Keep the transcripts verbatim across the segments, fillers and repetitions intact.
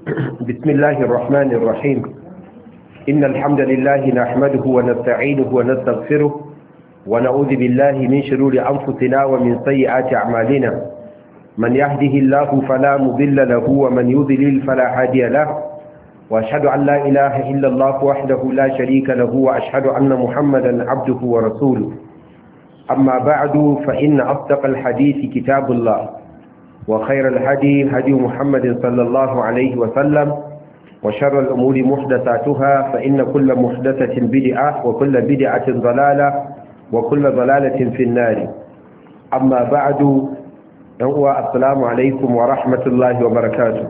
بسم الله الرحمن الرحيم إن الحمد لله نحمده ونستعينه ونستغفره ونعوذ بالله من شرور أنفسنا ومن سيئات أعمالنا من يهده الله فلا مضل له ومن يضلل فلا هادي له وأشهد أن لا إله إلا الله وحده لا شريك له وأشهد أن محمدا عبده ورسوله أما بعد فإن أصدق الحديث كتاب الله وخير الهدي هدي محمد صلى الله عليه وسلم وشر الأمور محدثاتها فإن كل محدثة بدعة وكل بدعة ضلالة وكل ضلالة في النار أما بعد السلام عليكم ورحمة الله وبركاته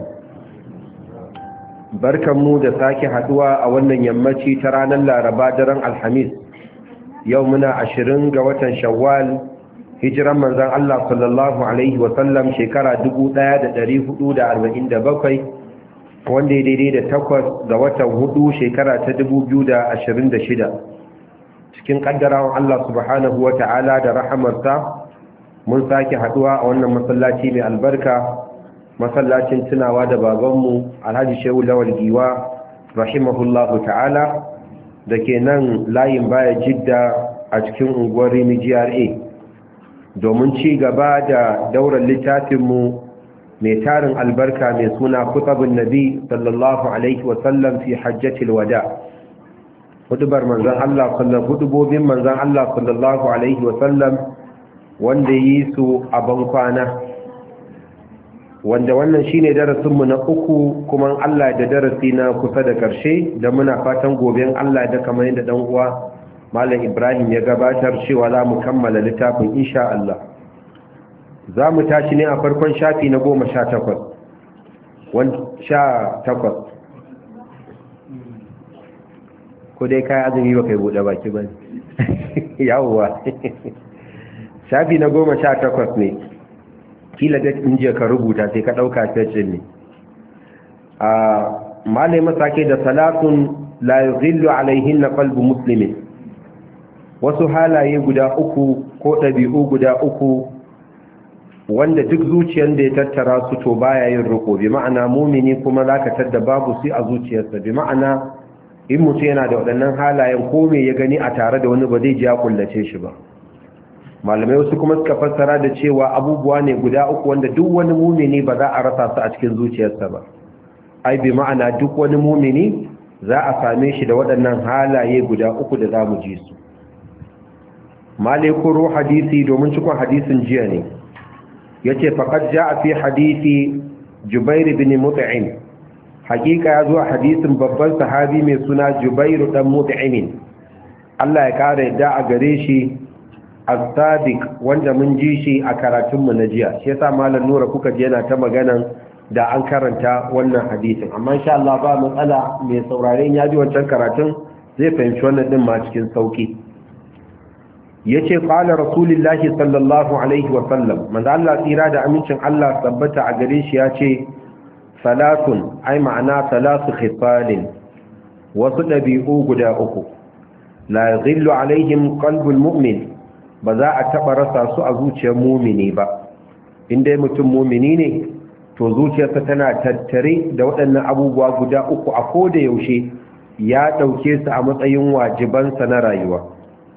barkanmu da sake haduwa a wannan yammaci ta ranar Laraba daren Alhamis yau muna ashirin ga watan Shawwal hijiran manzon Allah sallallahu alaihi wa sallam shekara dubu ɗaya da ɗari hudu da arba'in da bakwai wanda ya daidai da takwas ga watan hudu shekara ta dubu biyu da ashirin da shida cikin kaddarawan Allah subhanahu wa ta'ala da rahamarsa mun sake haduwa a wannan masallaci mai albarka masallacin tunawa da babanmu Alhaji Shehu Lawal Giwa rahimahullahu ta'ala da ke nan layin baya Jidda a cikin unguwar Rimi G R A domin ci gaba da daular littafinmu mai tarin albarka mai suna kutabun nabi sallallahu alaihi wasallam fi hajjatil wada hudubar manzan Allah sallallahu hudubobin manzan Allah sallallahu alaihi wasallam wanda yi su a bankwana wanda wannan shine darasinmu na uku kuma Allah da darasi na kusa da karshe da muna fatan goben Allah da kamar yadda dan uwa Malam Ibrahim ya gabatar cewa za mu kammala littafin insha Allah. Za mu tashi ne a farkon shafi na goma sha takwas. Sha takwas. Ko dai kayi azumi ba kai buɗe baki ba. Yawwa. Shafi na goma sha takwas ne. Kila da in je ka rubuta sai ka ɗauka fecin ne. Malai masake da salatun la yuzillu alaihin na qalbu muslimin. wasu halaye guda uku ko ɗabi'u guda uku wanda duk zuciyar da ya tattara su to baya yin riko bi ma'ana mumini kuma zaka tadda babu su a zuciyarsa bi ma'ana in mutum yana da waɗannan halayen ko me ya gani a tare da wani ba zai ji ya kullace shi ba malamai wasu kuma suka fassara da cewa abubuwa ne guda uku wanda duk wani mumini ba za a rasa su a cikin zuciyarsa ba ai bi ma'ana duk wani mumini za a same shi da waɗannan halaye guda uku da za mu ji su malikuru hadisi domin cikon hadisin jiya ne ya ce faƙad ja a fi hadisi jubairu bin mut'im hakika ya zo a hadisin babban sahabi mai suna jubairu dan mut'imin Allah ya ƙara yadda a gare shi as-sadiq wanda mun ji shi a karatunmu na jiya shi yasa malam nura kuka ji yana ta maganan da an karanta wannan hadisin amma insha Allah ba matsala mai sauraren ya ji wancan karatun zai fahimci wannan din ma cikin sauki yace qala rasulullahi sallallahu alaihi wa sallam manzo Allah tsira da amincin Allah tabbata a gare shi yace salatun ai ma'ana salatu khisalin wasu dabi'u guda uku la yaghillu alaihim qalbul mu'min ba za a taba rasa su a zuciyar mu'mini ba inda mutum mu'mini ne to zuciyarsa tana tattare da waɗannan abubuwa guda uku a koda yaushe ya dauke su a matsayin wajibansa na rayuwa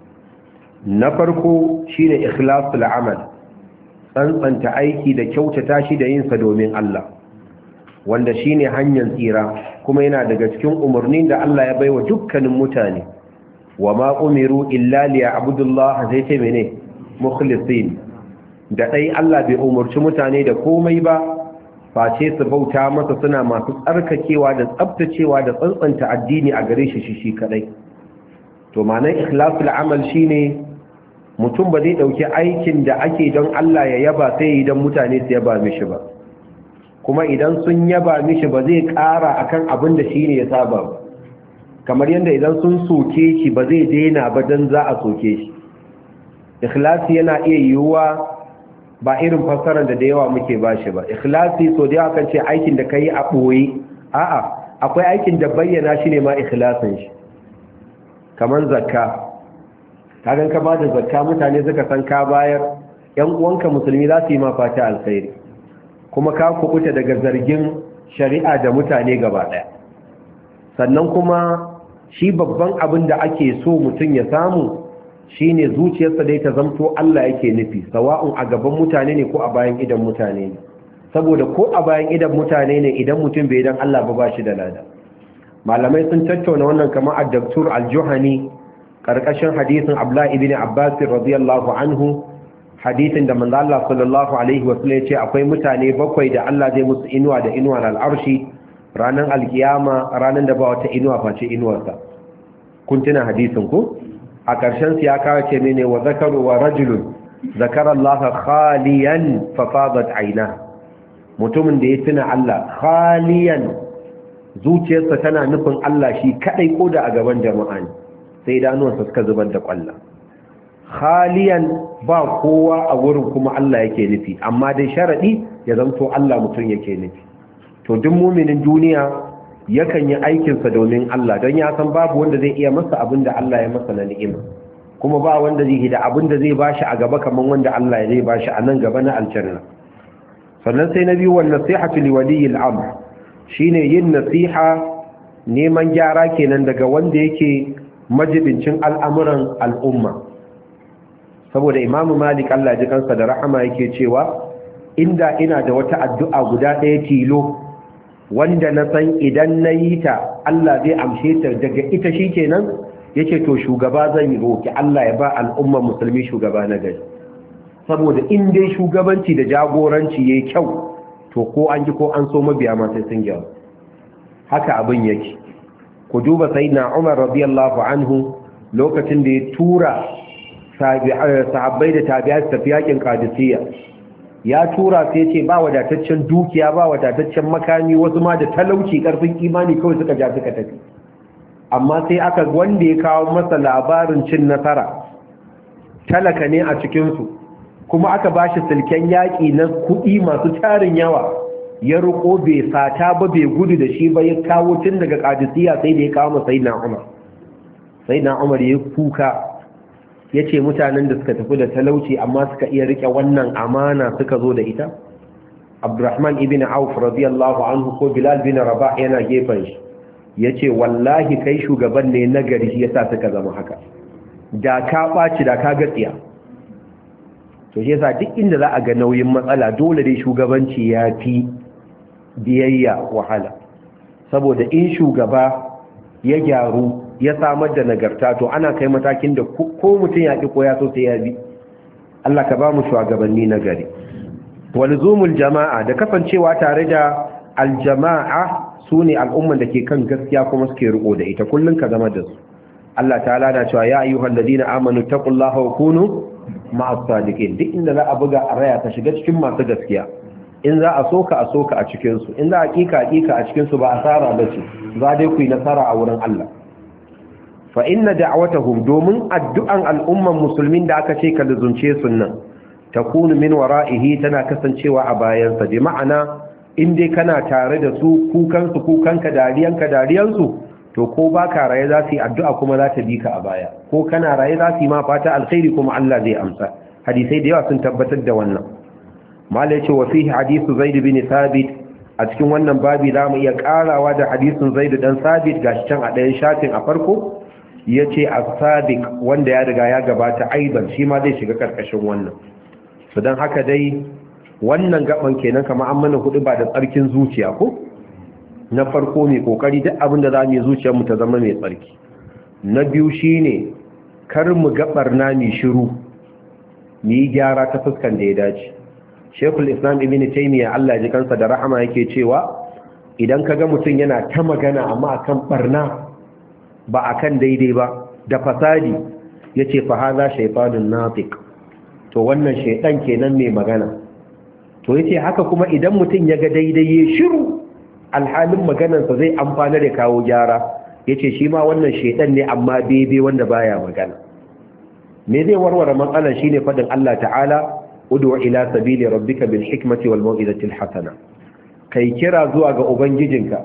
na farko shine ikhlasul amal tsantsanta aiki da kyautata shi da yinsa domin Allah wanda shine hanyar tsira kuma yana daga cikin umarnin da Allah ya baiwa dukkanin mutane wa ma umiru illa liya'budullaha zai ce mene mukhlisin da dai Allah bai umurci mutane da komai ba face su bauta masa suna masu tsarkakewa da tsaftacewa da tsantsanta addini a gare shi shi kadai to ma'anar ikhlasul amal shine mutum ba zai dauki aikin da ake don Allah ya yaba sai idan mutane su yaba mishi ba kuma idan sun yaba mishi ba zai ƙara akan abin da shine ya saba ba kamar yadda idan sun soke shi ba zai daina ba dan za a soke shi ikhlasi yana iya yiwuwa ba irin fassarar da da yawa muke bashi ba ikhlasi so da yawa kan ce aikin da kai a boye a'a akwai aikin da bayyana shi ne ma ikhlasin shi kamar zakka kagan ka ba da zakka mutane suka san ka bayar yan uwanka musulmi za su yi ma fata alkhairi kuma ka kubuta daga zargin shari'a da mutane gaba ɗaya. Sannan kuma shi babban abin da ake so mutum ya samu shine zuciyarsa dai ta zamto Allah yake nufi, sawa'un a gaban mutane ne ko a bayan idan mutane ne. Saboda ko a bayan idan mutane ne idan mutum bai dan Allah ba ba shi da lada. Malamai sun tattauna wannan kamar ad-Daktur Al-Juhani karkashin hadisin Abdullah ibn Abbas radiyallahu anhu, hadisin da manzo Allah sallallahu alaihi wasallam ya ce akwai mutane bakwai da Allah zai musu inuwa da inuwa al-arshi ranar alkiyama, ranar da ba wata inuwa face inuwarsa. kun tuna hadisin ku a ƙarshen su ya kawo ce mene wa zakaru wa rajulun zakara Allah khaliyan fa fadat aina, mutumin da ya tuna Allah khaliyan, zuciyarsa tana nufin Allah shi kadai ko da a gaban jama'a ne, sai idanuwansa suka zubar da kwalla. Khaliyan ba kowa a wurin kuma Allah yake nufi, amma dai sharadi ya zanto Allah mutum yake nufi. To duk muminin duniya yakan yi aikinsa domin Allah, don ya san babu wanda zai iya masa abin da Allah ya masa na ni'ima, kuma ba wanda zai hida abin da zai bashi a gaba kamar wanda Allah ya zai bashi a nan gaba na aljanna. Sannan sai na biyu, wan nasihatu li waliyil amr, shine yin nasiha, neman gyara kenan daga wanda yake majibincin al'amuran al'umma. Saboda Imam Malik Allah ji kansa da rahama yake cewa inda ina da wata addu'a guda ɗaya tilo wanda na san idan na yi ta Allah zai amshe ta daga ita shi kenan, yake to shugaba zan yi roki Allah ya ba al'ummar musulmi shugaba na gari. Saboda in dai shugabanci da jagoranci yayi kyau, to ko an ji ko an so mabiya ma sai sun gyaru. Haka abin yake. Ku duba sayyidina Umar radiyallahu anhu lokacin da ya tura sahabbai da tabi'ai su tafi yakin Qadisiyya, ya tura sai ce ba wadataccen dukiya, ba wadataccen makami, wasu ma da talauci karfin imani kawai suka ja suka tafi. Amma sai aka wanda ya kawo masa labarin cin nasara talaka ne a cikinsu, kuma aka ba shi silken yaƙi na kuɗi masu tarin yawa, ya roƙo bai sata ba, bai gudu da shi ba, ya kawo tun daga Qadisiyya sai da ya kawo masa sayyidina Umar. Sayyidina Umar ya kuka, ya ce mutanen da suka tafi da talauci amma suka iya rike wannan amana suka zo da ita. Abdurrahman ibn Auf radiyallahu anhu ko Bilal bin Rabah yana gefen shi, ya ce wallahi kai shugaban ne na gari shi yasa suka zama haka, da ka ɓaci da ka gatsiya. To shi yasa duk inda za a ga nauyin matsala dole dai shugabanci ya fi biyayya wahala, saboda in shugaba ya gyaru ya samar da nagarta to ana kai matakin da ko mutum ya ƙi ko ya so sai ya bi. Allah ka ba mu shugabanni nagari. Walzumul jama'a, da kasancewa tare da aljama'a sune al'umman da ke kan gaskiya kuma suke riko da ita, kullun ka zama da su. Allah ta'ala na cewa ya ayyuhal ladina amanu taqullaha wa kunu ma'as sadiqin. Duk inda za a buga a raya ta shiga cikin masu gaskiya. In za a soka a soka a cikin su, in za a kika kika a cikin su ba asara bace, za dai ku yi nasara a wurin Allah. Fa inna da'awatahum, domin addu'an al'umman musulmin da aka ce ka luzunce sunnan, takunu min wara'ihi, tana kasancewa a bayansa. Bi ma'ana in dai kana tare da su, kukan su kukanka, dariyanka dariyansu, to ko baka raye za su yi addu'a kuma za ta bi ka a baya, ko kana raye za su yi ma fata alkhairi kuma Allah zai amsa. Hadisai da yawa sun tabbatar da wannan. Mala yace wa fihi hadithu Zaid bin Thabit, a cikin wannan babi za mu iya karawa da hadisin Zaid dan Thabit gashi can a ɗayan shafin a farko. Ya ce as-sadiq, wanda ya riga ya gabata aidan, shi ma zai shiga karkashin wannan. So don haka dai wannan gaban kenan kamar an mana hudu ba da tsarkin zuciya ko na farko mai kokari duk abin da za mu yi zuciyar mu ta zama mai tsarki. Na biyu shine kar mu gabar na mi shiru, mu yi gyara ta fuskan da ya dace. Sheikhul Islam Ibn Taymiyyah Allah ya ji kansa da rahama yake cewa idan kaga mutum yana ta magana amma akan barna ba a kan daidai ba da fasadi, ya ce fahaza shaifanin natik, to wannan shaidan kenan mai magana. To ya ce haka kuma idan mutum ya ga daidai ya shiru alhalin maganansa zai amfana da kawo gyara, ya ce shi ma wannan shaidan ne amma bebe wanda baya magana. Me zai warware matsalar shi ne faɗin Allah ta'ala, udu ila sabili rabbika bil hikmati wal mau'izatil hasana, kai kira zuwa ga ubangijinka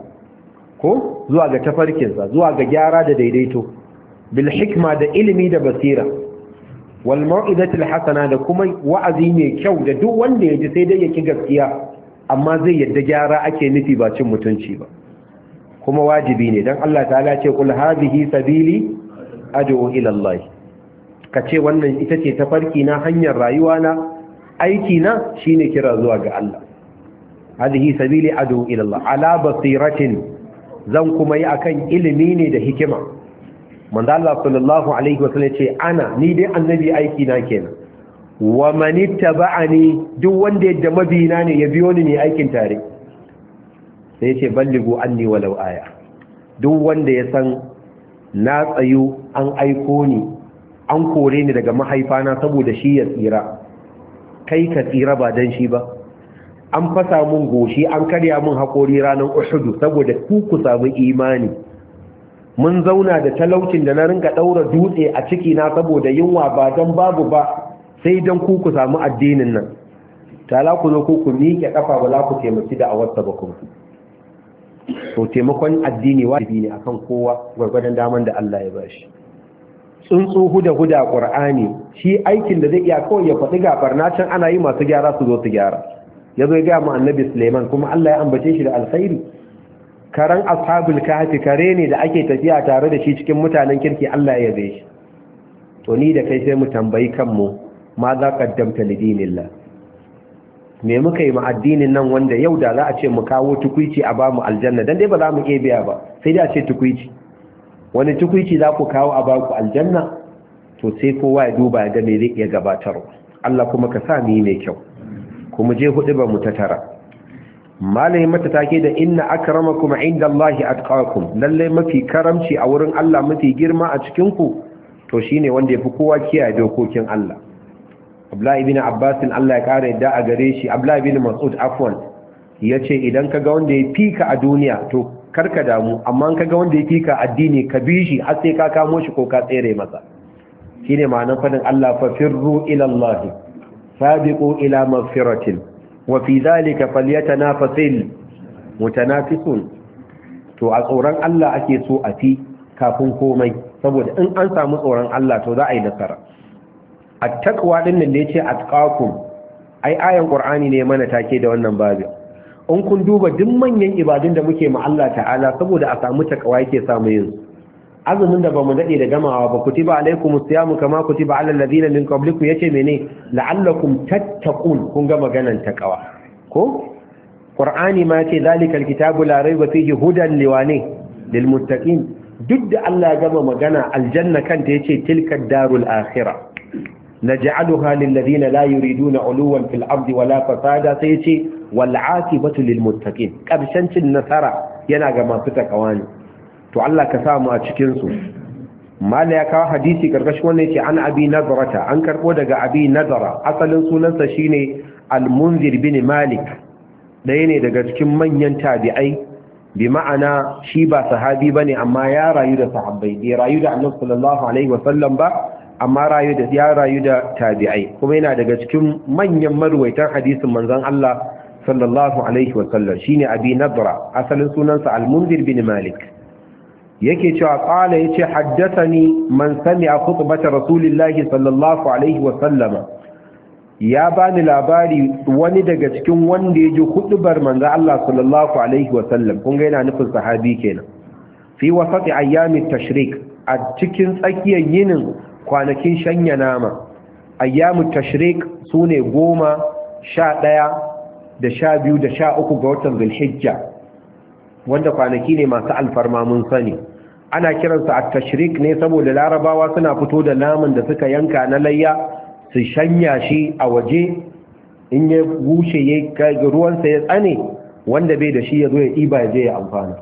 ko zuwa ga tafarkinsa, zuwa ga gyara da daidaito, bil hikma da ilimi da basira, wal mau'izatil hasana da kuma wa'azi mai kyau da duk wanda ya ji sai dai ya ki gaskiya amma zai yadda gyara ake nufi ba cin mutunci ba, kuma wajibi ne dan Allah ta'ala ce kul hadhihi sabili ad'u ila Allah, kace wannan ita ce tafarki na, hanyar rayuwa na, aiki na shine kira zuwa ga Allah. hadhihi sabili ad'u ila Allah ala basiratin, zan kuma yi akan ilimi ne da hikima. manzo Allah sallallahu alaihi wasallam ce ana ni dai annabi aiki na kenan, wa man ittaba'ani duk wanda yadda mabina ne ya biyo ni ne aikin tare. sai yace ballighu anni walau aya, duk wanda ya san na tsayu an aiko ni an kore ni daga mahaifana saboda shi ya tsira, kai ka tsira ba dan shi ba. an fasa mun goshi an karya mun haƙori ranar Uhud saboda ku ku samu imani. mun zauna da talaucin da na rinka daura dutse a ciki na saboda yunwa ba dan babu ba, sai dan ku ku samu addinin nan. tala ku zo ku ku miƙe kafa ba za ku taimaki da awarsa ba ku. to taimakon addini wajibi ne akan kowa gwargwadon daman da Allah ya bashi. tsuntsu huda huda Qur'ani shi aikin da zai iya kawai ya faɗi gabar na can ana yi masu gyara su zo su gyara. ya zo ya ga mu annabi Sulaiman kuma Allah ya ambace shi da alkhairi. karan ashabul kahfi kare ne da ake tafiya tare da shi cikin mutanen kirki, Allah ya yabe shi. to ni da kai sai mu tambayi kanmu ma za qaddamta lidinillah, me muka yi ma addinin nan wanda yau da za a ce mu kawo tukuici a bamu aljanna, dan dai ba za mu iya biya ba, sai dai a ce tukuici. wani tukuici za ku kawo a baku aljanna? to sai kowa ya duba ya ga me zai iya gabatarwa. Allah kuma ka sa mu yi mai kyau. kuma je hudu ba mu ta tara. malamin mata take da inna akramakum indallahi atqakum, lalle mafi karamci a wurin Allah, mafi girma a cikin ku to shine wanda yafi kowa kiyaye dokokin Allah. Abdullah ibn Abbas Allah ya kare yadda a gare shi, Abdullah ibn Mas'ud afwan yace idan kaga wanda ya fika a duniya to karka damu, amma kaga wanda ya fika addini ka bi shi har sai ka kamo shi ko ka tsere masa. shine ma'anar fadin Allah fa firru ila Allah sabiqu ila maghfiratin wa fi dhalika falyatanafasil mutanafisun. to a tsoron Allah ake so a fi kafin komai, saboda in an samu tsoron Allah to za a yi nasara. at-taqwa din nan da yace atqakum, ai ayan qur'ani ne mana take da wannan babin. in kun duba duk manyan ibadun da muke ma Allah ta'ala saboda a samu taqwa yake samu yin azumin da bamu dade da gamawa ba, kutiba alaikumus siyamu kama kutiba alal ladina min qablikum, yace mene la'allakum tattaqun. kun ga maganan taqwa ko qur'ani ma yace zalikal kitabu la rayba fihi hudan liwane lil muttaqin. duk da Allah ya gama magana aljanna kanta yace tilkad darul akhirah naj'aluha lil ladina la yuriduna uluwan fil ardi wala fasada, sai yace wal aqibatu lil muttaqin. karshen cin nasara yana ga masu takawa ne. to Allah ka samu a cikin su. mala ya kawo hadisi karkashin wannan yace an abi nadrata, an karbo daga abi nadara, asalin sunansa shine al-munzir bin malik, ɗaya ne daga cikin manyan tabi'ai, bi ma'ana shi ba sahabi bane amma ya rayu da sahabbai, bai rayu da annabi sallallahu alaihi wasallam ba, amma rayu da ya rayu da tabi'ai, kuma yana daga cikin manyan marwaitan hadisin manzon Allah sallallahu alaihi wasallam. shine abi nadra, asalin sunansa al-munzir bin malik. yake cewa qala yace haddathani man sami'a khutbata rasulillahi sallallahu alaihi wasallama, ya bani labari wani daga cikin wanda ya ji hudubar manzo Allah sallallahu alaihi wasallam, kun ga yana nufin sahabi kenan, fi wasati ayyamit tashrik, a cikin tsakiyar yinin kwanakin shanya nama. ayyamut tashrik sune goma, sha ɗaya da sha biyu da sha uku ga watan zulhijja, wanda kwanaki ne masu alfarma mun sani. ana kiransa at-tashrik ne saboda larabawa suna fito da naman da suka yanka na layya su shanya shi a waje, in ya bushe ya ruwansa ya tsane, wanda bai da shi ya zo ya ɗiba ya je ya amfana.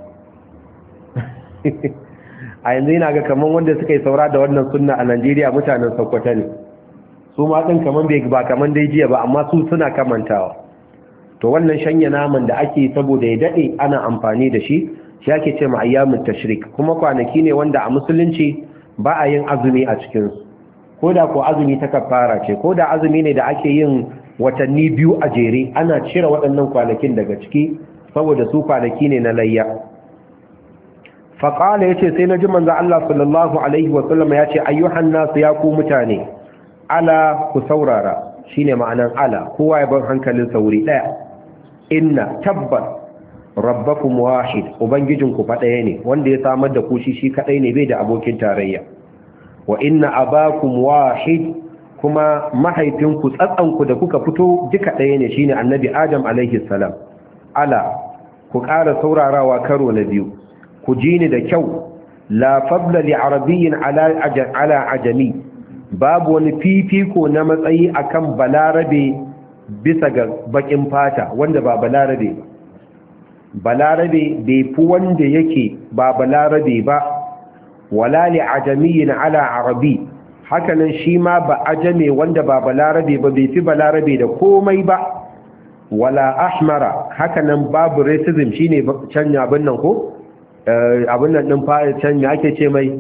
a yanzu yana ga kaman wanda suka yi saura da wannan sunna a Najeriya mutanen Sokoto ne, su ma ɗin kaman bai ba kaman dai jiya ba, amma su suna kamantawa. to wannan shanya naman da ake saboda ya daɗe ana amfani da shi, shi ake ce ma ayyamut tashrik. kuma kwanaki ne wanda a musulunci ba a yin azumi a cikinsu, ko da ko azumi ta kafara ce, ko da azumi ne da ake yin watanni biyu a jere, ana cire waɗannan kwanakin daga ciki saboda su kwanaki ne na layya. faƙala ya ce sai na ji manzo Allah sallallahu alaihi wasallam ya ce ayyuhan nasu, ya ku mutane, ala ku saurara, shine ma'anan ala, kowa ya bar hankalin sauri ɗaya. inna tabbas rabbakum wahid ubangijinku fa ɗaya ne wanda ya samar da ku shi shi kadai ne bai da abokin tarayya wa inna abakum wahid kuma mahaifinku tsatsanku da kuka fito duka ɗaya ne shine annabi adam alaihi salam ala ku ƙara saurarawa karo na biyu ku ji ni da kyau la fadla li arabiyyin ala ala ajami babu wani fifiko na matsayi akan balarabe bisa ga bakin fata wanda ba balarabe ba balarabe bai fi wanda yake ba balarabe ba wala li ajamiyyin ala arabi hakanan shi ma ba ajame wanda ba balarabe ba bai fi balarabe da komai ba wala ahmara hakanan babu racism shine can abin nan ko abin nan din fa can me ake ce mai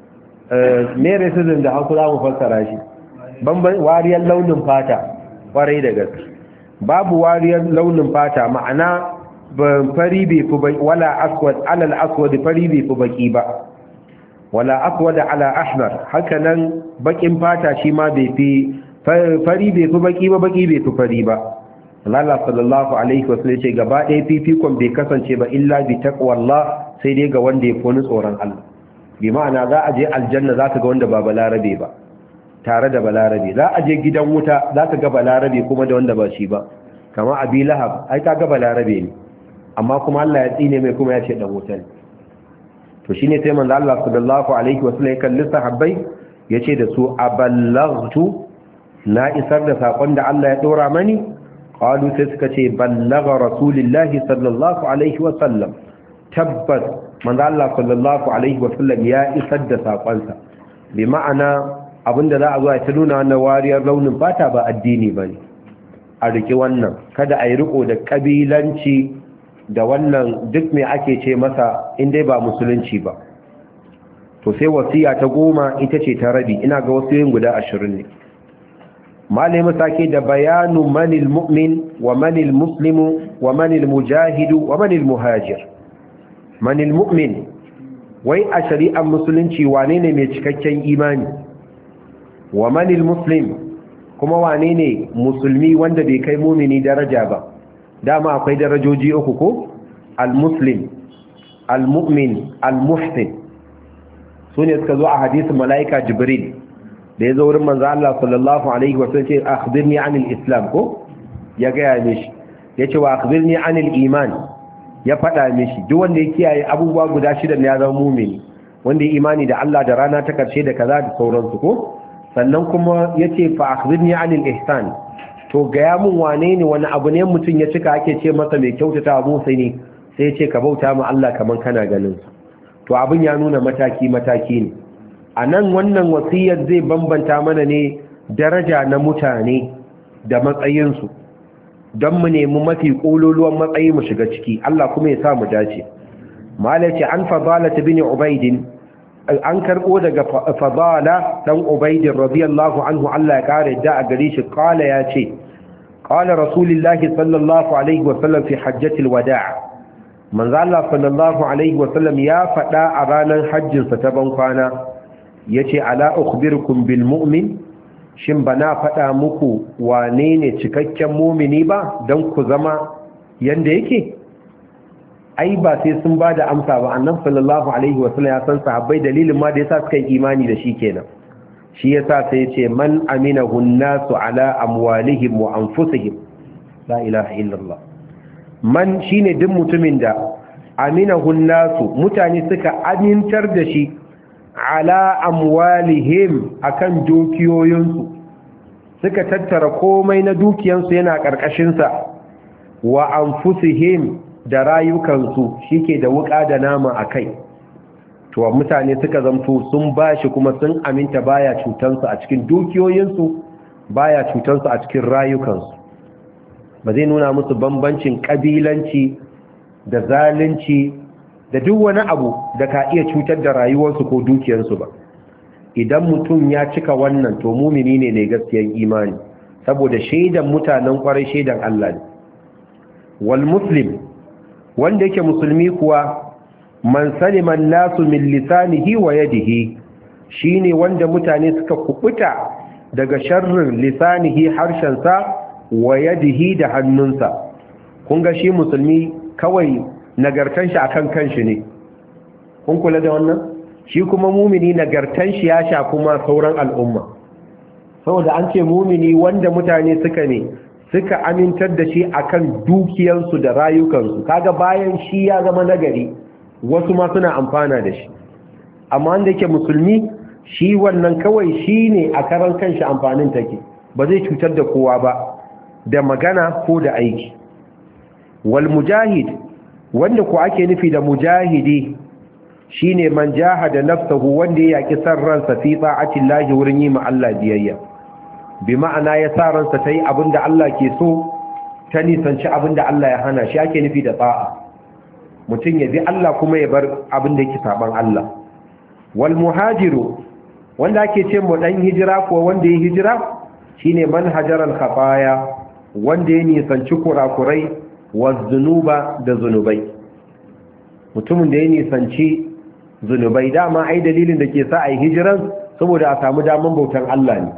me racism da Hausa za mu fassara shi bamban wariyar launin fata kwarai da gaske babu wariyar launin fata ma'ana fari bai fi baki wala aswad alal aswad fari bai fi baki ba wala aswad ala ahmar hakanan bakin fata shi ma bai fi fari bai fi baki ba baki bai fi fari ba Allah sallallahu alaihi wasallam ce gaba ɗaya fifikon bai kasance ba illa bi taqwallah sai dai ga wanda ya fi tsoron Allah bi ma'ana za a je aljanna za ka ga wanda ba balarabe ba tare da balarabe za a je gidan wuta za ka ga balarabe kuma da wanda ba shi ba kama abi lahab ai ka ga balarabe ne amma kuma Allah ya tsine mai kuma ya ce dan wuta ne to shine sai manzo Allah sallallahu alaihi wasallam ya kalli sahabbai yace da su aballaghtu na isar da sakon da Allah ya dora mani qalu sai suka ce ballagha rasulullahi sallallahu alaihi wasallam tabbas manzo Allah sallallahu alaihi wasallam ya isar da sakonsa bi ma'ana abinda za a zo a ta nuna wannan wariyar launin fata ba addini bane a riki wannan kada a yi riko da kabilanci da wannan duk mai ake ce masa inda ba musulunci ba to sai wasiya ta goma ita ce ta rabi ina ga wasiyoyin guda ashirin ne malai masake da bayanu manil mu'min wa manil muslimu wa manil mujahidu wa manil muhajir manil mu'min wai a shari'ar musulunci wane ne mai cikakken imani wa manil muslim kuma wane ne musulmi wanda bai kai mumini daraja ba dama akwai darajoji uku ko al-muslim al-mu'min al-muhsin sune suka zo a hadisin malaika jibril da ya zo wurin manzo Allah sallallahu alaihi wa sallam ce akhbirni anil islam ko ya ga ya mishi yace wa akhbirni anil iman ya fada mishi duk wanda ya kiyaye abubuwa guda shida ne ya zama mu'mini wanda ya imani da Allah da rana ta karshe da kaza da sauransu ko sannan kuma yace fa akhbirni anil ihsan to gaya mun wane ne wani abu ne mutum ya cika ake ce masa mai kyautata abu sai ne sai ce ka bauta ma Allah kaman kana ganin to abin ya nuna mataki mataki ne a nan wannan wasiyar zai bambanta mana ne daraja na mutane da matsayinsu don mu nemi mafi ƙololuwan matsayi mu shiga ciki Allah kuma ya sa mu dace malaci an fadala ta bin ubaidin an karɓo daga fadala ɗan ubaidin radiyallahu anhu Allah ya ƙara yadda a gare shi ƙala ya ce ƙala rasulillahi sallallahu alaihi wasallam fi hajjatil wada' manzo Allah sallallahu alaihi wasallam ya faɗa a ranar hajjinsa ta ban kwana yace ala ukhbirukum bil mu'min shin bana faɗa muku wane ne cikakken mu'mini ba dan ku zama yanda yake ai ba sai sun ba da amsa ba annabi sallallahu alaihi wasallam ya san sahabbai dalilin ma da yasa suka yi imani da shi kenan shi yasa sai ya ce man aminahu an-nasu ala amwalihim wa anfusihim la ilaha illallah man shine duk mutumin da aminahu an-nasu mutane suka amintar da shi ala amwalihim akan dukiyoyinsu suka tattara komai na dukiyansu yana karkashin sa wa anfusihim da rayukansu shike da wuka da nama a kai to mutane suka zamto sun bashi kuma sun aminta baya cutansu a cikin dukiyoyinsu baya cutansu a cikin rayukansu ba zai nuna musu bambancin kabilanci da zalunci da duk wani abu da ka iya cutar da rayuwarsu ko dukiyarsu ba idan mutum ya cika wannan to mumini ne ne gaskiyar imani saboda shaidan mutanen kwarai shaidan Allah ne wal muslim wanda yake musulmi kuwa man salima nasu min lisanihi wa yadihi shine wanda mutane suka kubuta daga sharrin lisanihi harshensa wa yadihi da hannunsa kun ga shi musulmi kawai nagartan shi akan kanshi ne, kun kula da wannan? Shi kuma mumini nagartan shi ya sha kuma sauran al'umma, saboda an ce mumini wanda mutane suka ne suka amintar da shi akan dukiyarsu da rayukansu, kaga bayan shi ya zama nagari wasu ma suna amfana da shi. Amma wanda yake musulmi shi wannan kawai shi ne a karan kanshi amfanin take, ba zai cutar da kowa ba da magana ko da aiki. Wal mujahid, wanda ko ake nufi da mujahidi shine man jahada nafsahu, wanda ya yaki san ransa fi ta'atillahi wurin yi ma Allah biyayya, bi ma'ana ya sa ransa tayi abinda Allah ke so, ta nisanci abinda Allah ya hana, shi ake nufi da ta'a. Mutum ya bi Allah kuma ya bar abinda yake saban Allah. Wal muhajiru, wanda ake ce mu dan hijira ko wanda ya hijira shine man hajaral khataya, wanda ya nisanci kurakurai wa zunuba da zunubai. Mutumin da ya nisanci zunubai, dama ai dalilin da ke sa a yi hijiran saboda a samu daman bautan Allah ne.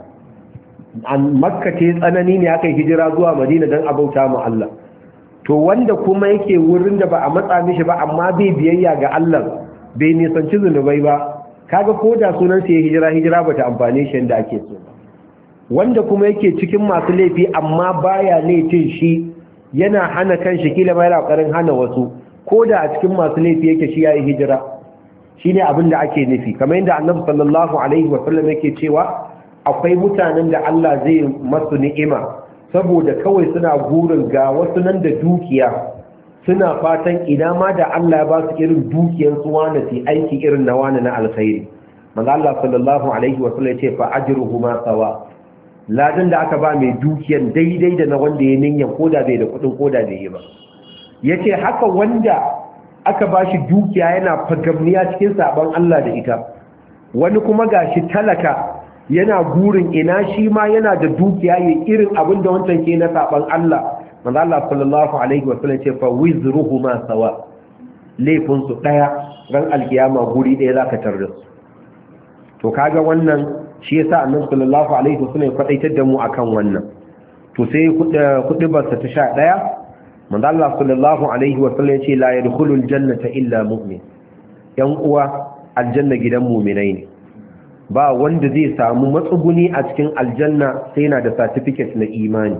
An Makka ce tsanani ne aka yi hijira zuwa Madina don a bauta mu Allah. To wanda kuma yake wurin da ba a matsa mishi ba amma bai biyayya ga Allah, bai nisanci zunubai ba, kaga ko da sunan sa ya hijira hijira bata amfane shi yanda ake so ba. Wanda kuma yake cikin masu laifi amma baya laifin shi, yana hana kanshi, kila ma yana ƙoƙarin hana wasu, ko da a cikin masu laifi yake shi yayi hijira. Shine abin da ake nufi, kamar yadda Annabi sallallahu alaihi wa sallam yake cewa akwai mutanen da Allah zai masu ni'ima saboda kawai suna gurin ga wasu nan da dukiya, suna fatan ina ma da Allah ya ba su irin dukiyar su wani su aiki irin na wani na alkhairi. Manzo Allah sallallahu alaihi wa sallam yace fa ajruhuma sawa, ladan da aka ba mai dukiyar daidai da na wanda ya niyyar koda bai da kudin koda bai yi ba. Yace haka wanda aka ba shi dukiya yana fagamniya cikin saban Allah da ita, wani kuma gashi talaka yana gurin ina shi ma yana da dukiya yayin irin abin da wancan ke na saban Allah. Manzo Allah sallallahu alaihi wasallam ce fa wizruhuma sawa, laifin su daya, ran alkiyama guri daya zaka tarda su. To kaga wannan shi yasa Annabi sallallahu alaihi wasallam ya kwadaitar da mu akan wannan. To sai kudi barsa ta sha ɗaya, manzo Allah sallallahu alaihi wasallam ya ce la yadkhulul jannata illa mu'min. Yan uwa, aljanna gidan mu'minai ne, ba wanda zai samu matsuguni a cikin aljanna sai yana da certificate na imani.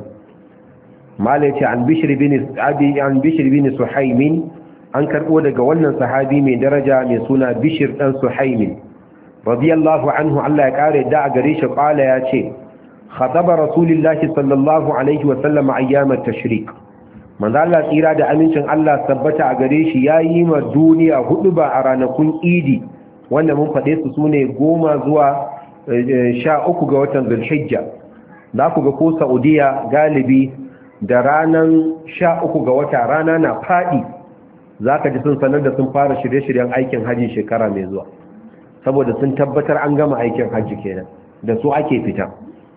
Malai ce an bishir bin abi an bishir bin suhaimin, an karbo daga wannan sahabi mai daraja mai suna bishir dan suhaimin radiyallahu anhu, Allah ya kare da a gare shi, qala ya ce khataba rasulullahi sallallahu alaihi wa sallam ayyam at-tashriq. Manzo Allah tsira da amincin Allah tabbata a gare shi yayi ma duniya hudu ba a ranakun idi, wanda mun faɗe su sune goma zuwa sha uku ga watan Zulhijja. Za ku ga ko Saudiya galibi da ranan sha uku ga wata rana na faɗi, za ka ji sun sanar da sun fara shirye-shiryen aikin hajji shekara mai zuwa, saboda sun tabbatar an gama aikin hajji kenan, da su ake fita.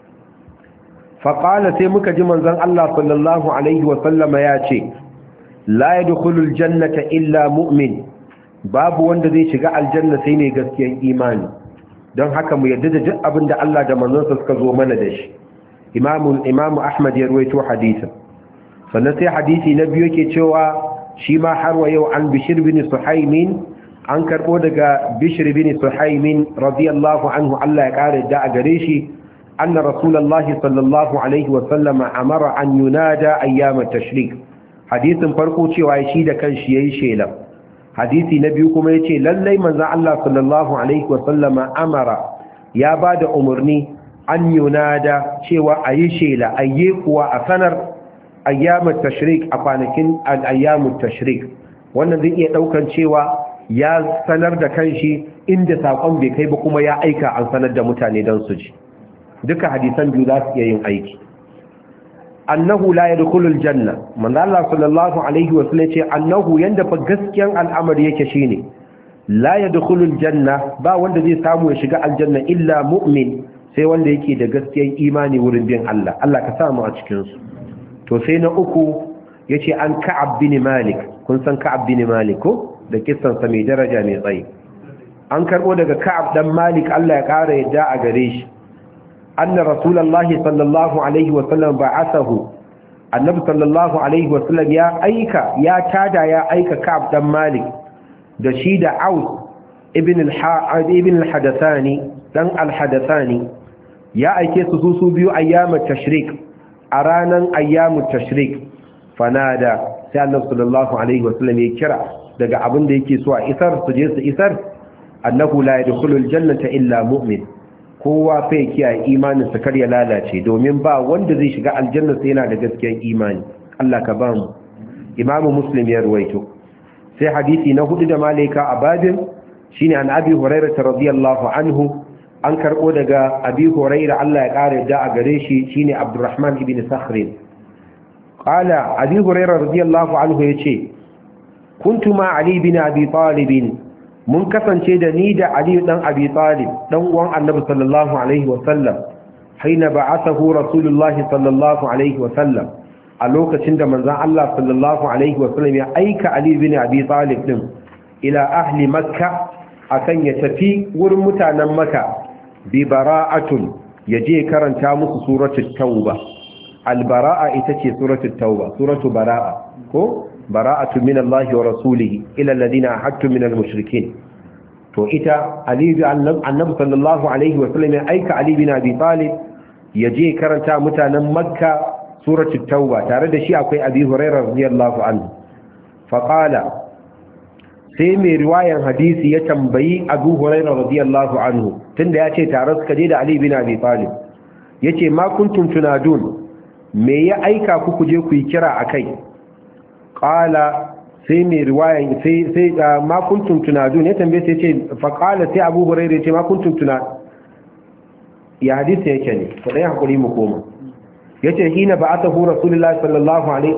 faƙala sai muka ji manzon Allah sallallahu alaihi wasallama ya ce la yadkhulul jannata illa mu'min, babu wanda zai shiga aljanna sai ne gaskiyar imani. Don haka mu yarda da duk abin da Allah da manzonsa suka zo mana da shi. Imamu Imamu Ahmad ya ruwaito hadisin. Sannan sai hadisi na biyu yake cewa shi ma har wa yau an Bishr bin Suhaimin, an karbo daga Bishr bin Suhaimin radiyallahu anhu, Allah ya kare da a gare shi, anna rasulullahi sallallahu alaihi wa sallama amara an yunada ayyam at-tashrik. Hadisin farko cewa shi da kanshi yayi shela. Hadisi na biyu kuma yace lallai manzon Allah sallallahu alaihi wa sallama amara, ya bada umarni an yunada cewa ayi shela, ayye kuwa a sanar ayyam at-tashrik, a kwanakin al-ayyam at-tashrik. Wannan zai iya daukan cewa ya sanar da kanshi inda sakon bai kai ba, kuma ya aika an sanar da mutane don su ji. Duka hadisan biyu za su iya yin aiki. Annahu la yadkhulul janna, manzo Allah sallallahu alaihi wa sallam ce annahu, yanda fa gaskiyan al'amari yake shine la yadkhulul janna, ba wanda zai samu ya shiga aljanna illa mu'min, sai wanda yake da gaskiyan imani wurin bin Allah. Allah ka samu a cikin su. To sai na uku yace an Ka'ab bin Malik, kun san Ka'ab bin Malik ko, da kissan sa mai daraja mai tsayi. An karbo daga Ka'ab dan Malik, Allah ya kara yadda a gare shi, anna rasulullahi sallallahu alaihi wa sallam ba'athahu, annabi sallallahu alaihi wasallam ya aika ya tada ya aika Ka'ab dan Malik da shi da Aus ibn al-Hadathani dan al-Hadathani ya aike su su biyu ayyamut tashrik a ranan ayyamut tashrik fanada sai annabi sallallahu alaihi wasallam ya kira daga abin da yake so a isar su je su isar annahu la yadkhulul jannata illa mu'min kowa fa ya kiyaye imanin sa kar ya lalace domin ba wanda zai shiga aljanna sai yana da gaskiyar imani Allah ka ba mu Imam Muslim ya ruwaito sai hadisi na hudu da malaika a babin shine an Abi Hurairah radiyallahu anhu an karbo daga Abi Hurairah Allah ya kare da a gare shi shine Abdurrahman ibn Sakhr qala Abi Hurairah radiyallahu anhu yace kuntu ma Ali ibn Abi Talib mun kasance da ni da Ali dan Abi Talib dan uwan Annabi sallallahu alaihi wasallam haina ba'athahu Rasulullah sallallahu alaihi wasallam a lokacin da manzon Allah sallallahu alaihi wasallam ya aika Ali bin Abi Talib din ila ahli Makka akan ya tafi wurin mutanen Makka bi bara'atun yaje karanta musu suratul tauba al-bara'a ita ce suratul tauba suratul bara'a ko bara'atu min Allah wa rasulihi ila alladhina ahadtu min al-mushrikeen to ita Ali bin Annabi sallallahu alaihi wa sallam ya aika Ali bin Abi Talib yaje karanta mutanen Makka suratul Tauba tare da shi akwai Abi Hurairah radiyallahu anhu fa qala sai mai riwayan hadisi ya tambayi Abu Hurairah radiyallahu anhu tunda yace tare suka je da Ali bin Abi Talib yace ma kuntum tunadun me ya aika ku kuje ku yi kira akai qala sai mai riwayan sai sai ma kuntum tunadun ya tambaye sai ce fa qala sai Abu Hurairah ya ce ma kuntum tunad ya hadisi yake ne ko dai hakuri mu koma yace hina ba'athahu Rasulullahi sallallahu alaihi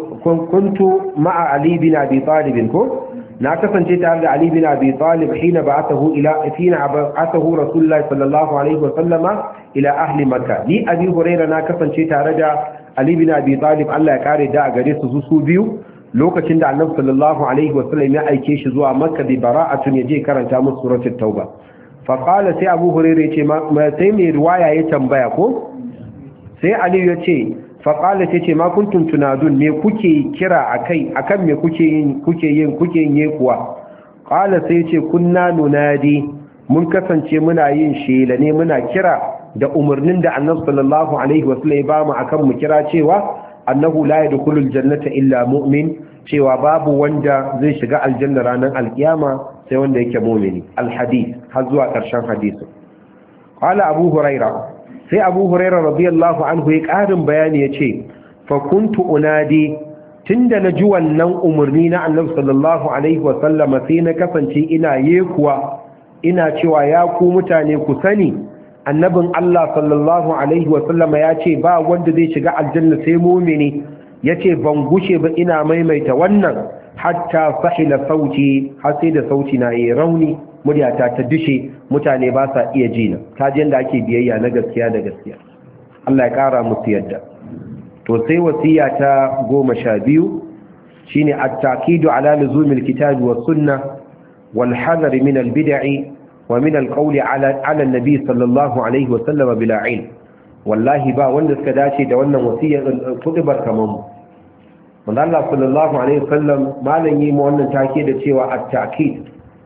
kuntu ma'a Ali bin Abi Talib ko na kasance tare da Ali bin Abi Talib hina ba'athahu ila hina ba'athahu Rasulullahi sallallahu alaihi wa sallama ila ahli Makkah ni Abi Hurairah na kasance tare da Ali bin Abi Talib Allah ya kare da a gare su su biyu lokacin da Annabi sallallahu alaihi wasallam ya aike shi zuwa Makka bi bara'atun yaje karanta musu suratul Tauba fa qala sai Abu Hurairah yace ma sai mai riwaya ya tambaya ko sai Ali yace fa qala sai ce ma kuntum tunadun me kuke kira akai akan me kuke yin kuke yin kuke yin kuwa qala sai yace kunna nunadi mun kasance muna yin shela ne muna kira da umarnin da Annabi sallallahu alaihi wasallam ya bamu akan mu kira cewa annahu la yadkhulul jannata illa mu'min cewa babu wanda zai shiga aljanna ranar alkiyama sai wanda yake mu'mini alhadith har zuwa karshen hadisin qala abu huraira sai abu huraira radiyallahu anhu ya karin bayani yace fa kuntu unadi tunda naji wannan umarni na annabi sallallahu alaihi wa sallama sai na kasance ina yekuwa ina cewa ya ku mutane ku sani annabin Allah sallallahu alaihi wasallama ya ce ba wanda zai shiga aljanna sai mumini yace ban gushe ba ina maimaita wannan hatta sahila sauti har sai da sauti na yi rauni muryata ta dishe mutane ba sa iya jina kaje da ake biyayya na gaskiya da gaskiya Allah ya kara musu yadda to sai wasiya ta goma sha biyu shine at-taqidu ala luzumil kitabi was sunnah wal hadar min al-bid'i ومن القول على على النبي صلى الله عليه وسلم بلا علم والله با wanda suka dace da wannan wasiyar kutubar kaman mu wanda Allah sallallahu alaihi wasallam malan yi mu wannan take da cewa at-ta'kid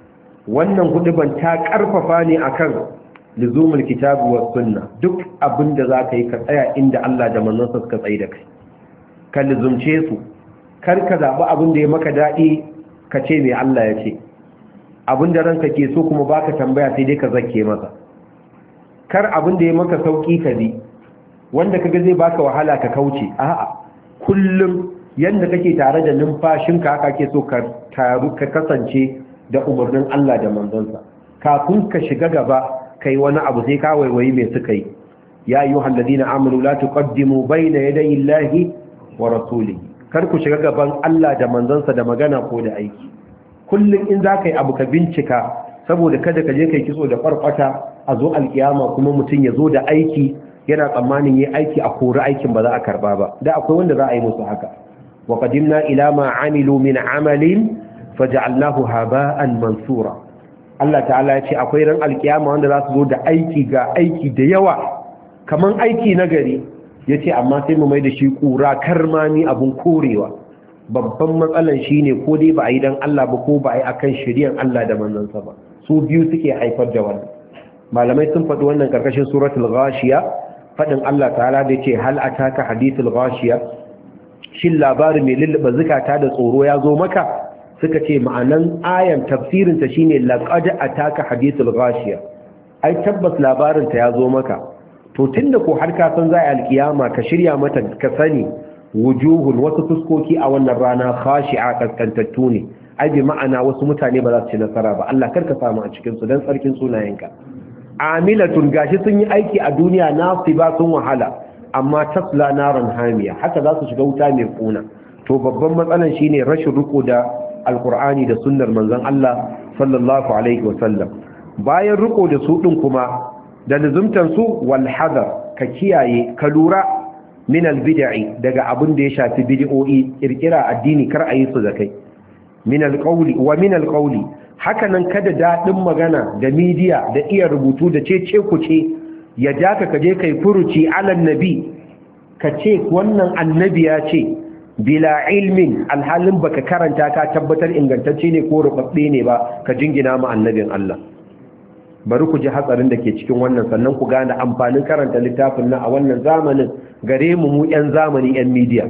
wannan kutuban ta karfafa ne akan luzumul kitabi was sunna duk abinda zaka yi ka tsaya inda Allah da manzon sa suka tsaye da kai ka luzumce su kar ka zabi abin da ya maka dadi ka ce me Allah ya ce abinda ranka ke so kuma baka tambaya sai dai ka zake masa kar abinda ya maka sauki ka bi wanda kaga zai baka wahala ka kauce a'a kullum yanda kake tare da numfashinka haka ke so ka taru ka kasance da umarnin Allah da manzonsa kafin ka shiga gaba kai wani abu sai ka waiwayi me suka yi ya ayyuhal ladina amanu la tuqaddimu bayna yaday Allahi wa rasulihi kar ku shiga gaban Allah da manzonsa da magana ko da aiki kullum in za ka yi abu ka bincika saboda kada ka je ka yi kitso da farfata a zo alkiyama kuma mutum ya zo da aiki yana tsammanin yi aiki a kori aikin ba za a karba ba da akwai wanda za a yi musu haka wa qadimna ila ma amilu min amalin faj'alnahu haba'an mansura Allah ta'ala ya ce akwai ran alkiyama wanda za su zo da aiki ga aiki da yawa kaman aiki na gari yace amma sai mu mai da shi kura karmami abun korewa. Babban matsalan shine ko dai ba a yi dan Allah ba ko ba a yi akan shari'ar Allah da manzansa ba, su biyu suke haifar da wannan. Malamai sun faɗi wannan karkashin suratul ghashiya, faɗin Allah ta'ala da yace hal ataka hadithul ghashiya, shin labarin mai lulluɓa zukata da tsoro ya zo maka? Suka ce ma'anan ayan tafsirinta shine laqad ataka hadithul ghashiya, ai tabbas labarinta ya zo maka. To tunda ko har ka san za a alkiyama ka shirya mata, ka sani wujuhun wasu fuskoki a wannan rana khashi'a kaskantattu ne, ai bi ma'ana wasu mutane ba za su ci nasara ba. Allah karka samu a cikin su dan tsarkin sunayenka. Amilatun, gashi sun yi aiki a duniya nasiba, sun wahala, amma tasla naran hamiya, haka za su shiga wuta mai kuna. To babban matsalan shine rashin riko da alqur'ani da sunnar manzon Allah sallallahu alaihi wasallam. Bayan riko da su din kuma da lazumtan su wal hadar, ka kiyaye ka lura min albid'i, daga abin da ya shafi bid'o'i, kirkira addini kar a yi su zakai. Min alqawli wa min alqawli, haka nan kada dadin magana da media da iya rubutu da cece kuce ya jaka kaje kai furuci alan nabi, ka ce wannan annabi ya ce bila ilmin, alhalin baka karanta ka tabbatar ingantacce ne ko rubabbe ne ba, ka jingina ma annabin Allah. Bari ku ji hatsarin da ke cikin wannan, sannan ku gane amfanin karanta littafin nan a wannan zamanin gare mu mu yan zamani yan media.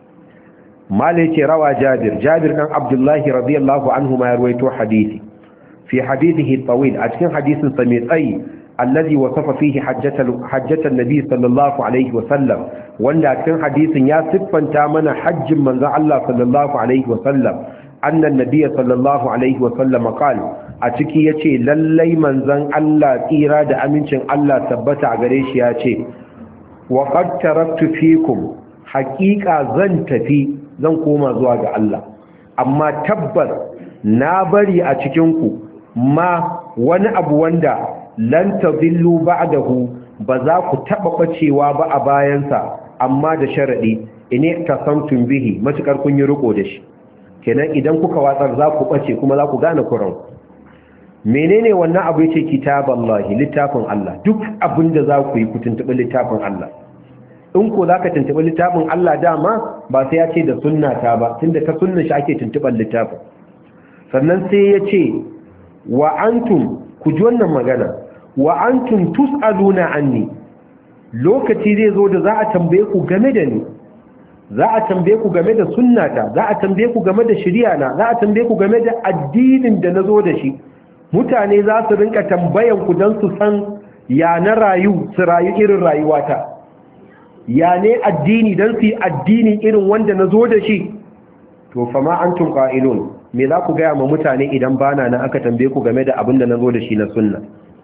Malai ce rawa Jabir, Jabir dan Abdullahi radiyallahu anhu ma yarwaito hadisi. Fi hadithihi tawil, a cikin hadisin sa mai tsayi, alladhi wasafa fihi hajjatal hajjatan nabi sallallahu alaihi wa sallam, wanda cikin hadisin ya siffanta mana hajjin manzon Allah sallallahu alaihi wa sallam. Annan nabiyyi sallallahu alaihi wa sallam qala, a ciki yace lallai manzon Allah tsira da amincin Allah tabbata a gare shi yace wa qad taraktu fikum, haqiqa zan tafi zan koma zuwa ga Allah, amma tabbas na bari a cikin ku ma wani abu wanda lan tadillu ba'dahu, ba za ku taba bacewa ba a bayansa, amma da sharadi ine tasamtum bihi, matukar kun yi riko da shi. Kenan idan kuka watsar za ku bace kuma za ku gane kuran. Menene wannan abu? yace kitaballahi, littafin Allah. Duk abinda za ku yi ku tuntubi littafin Allah. In ko zaka tuntubi littafin Allah dama ba sai ya ce da sunna ta ba, tunda ta sunnan shi ake tuntuban littafin. Sannan sai yace wa antum, ku ji wannan magana, wa antum tus'aluna anni, lokaci zai zo da za a tambaye ku game da ni, za a tambaye ku game da sunnata, za a tambaye ku game da shari'ana, za a tambaye ku game da addinin da nazo da shi. Mutane za su rinka tambayan ku dan su san ya na rayu, su rayu irin rayuwata, ya ne addini dan su yi addini irin wanda nazo da shi. To fa ma antum qa'ilun, me za ku gaya ma mutane idan bana nan aka tambaye ku game da abin da nazo da shi na sunna?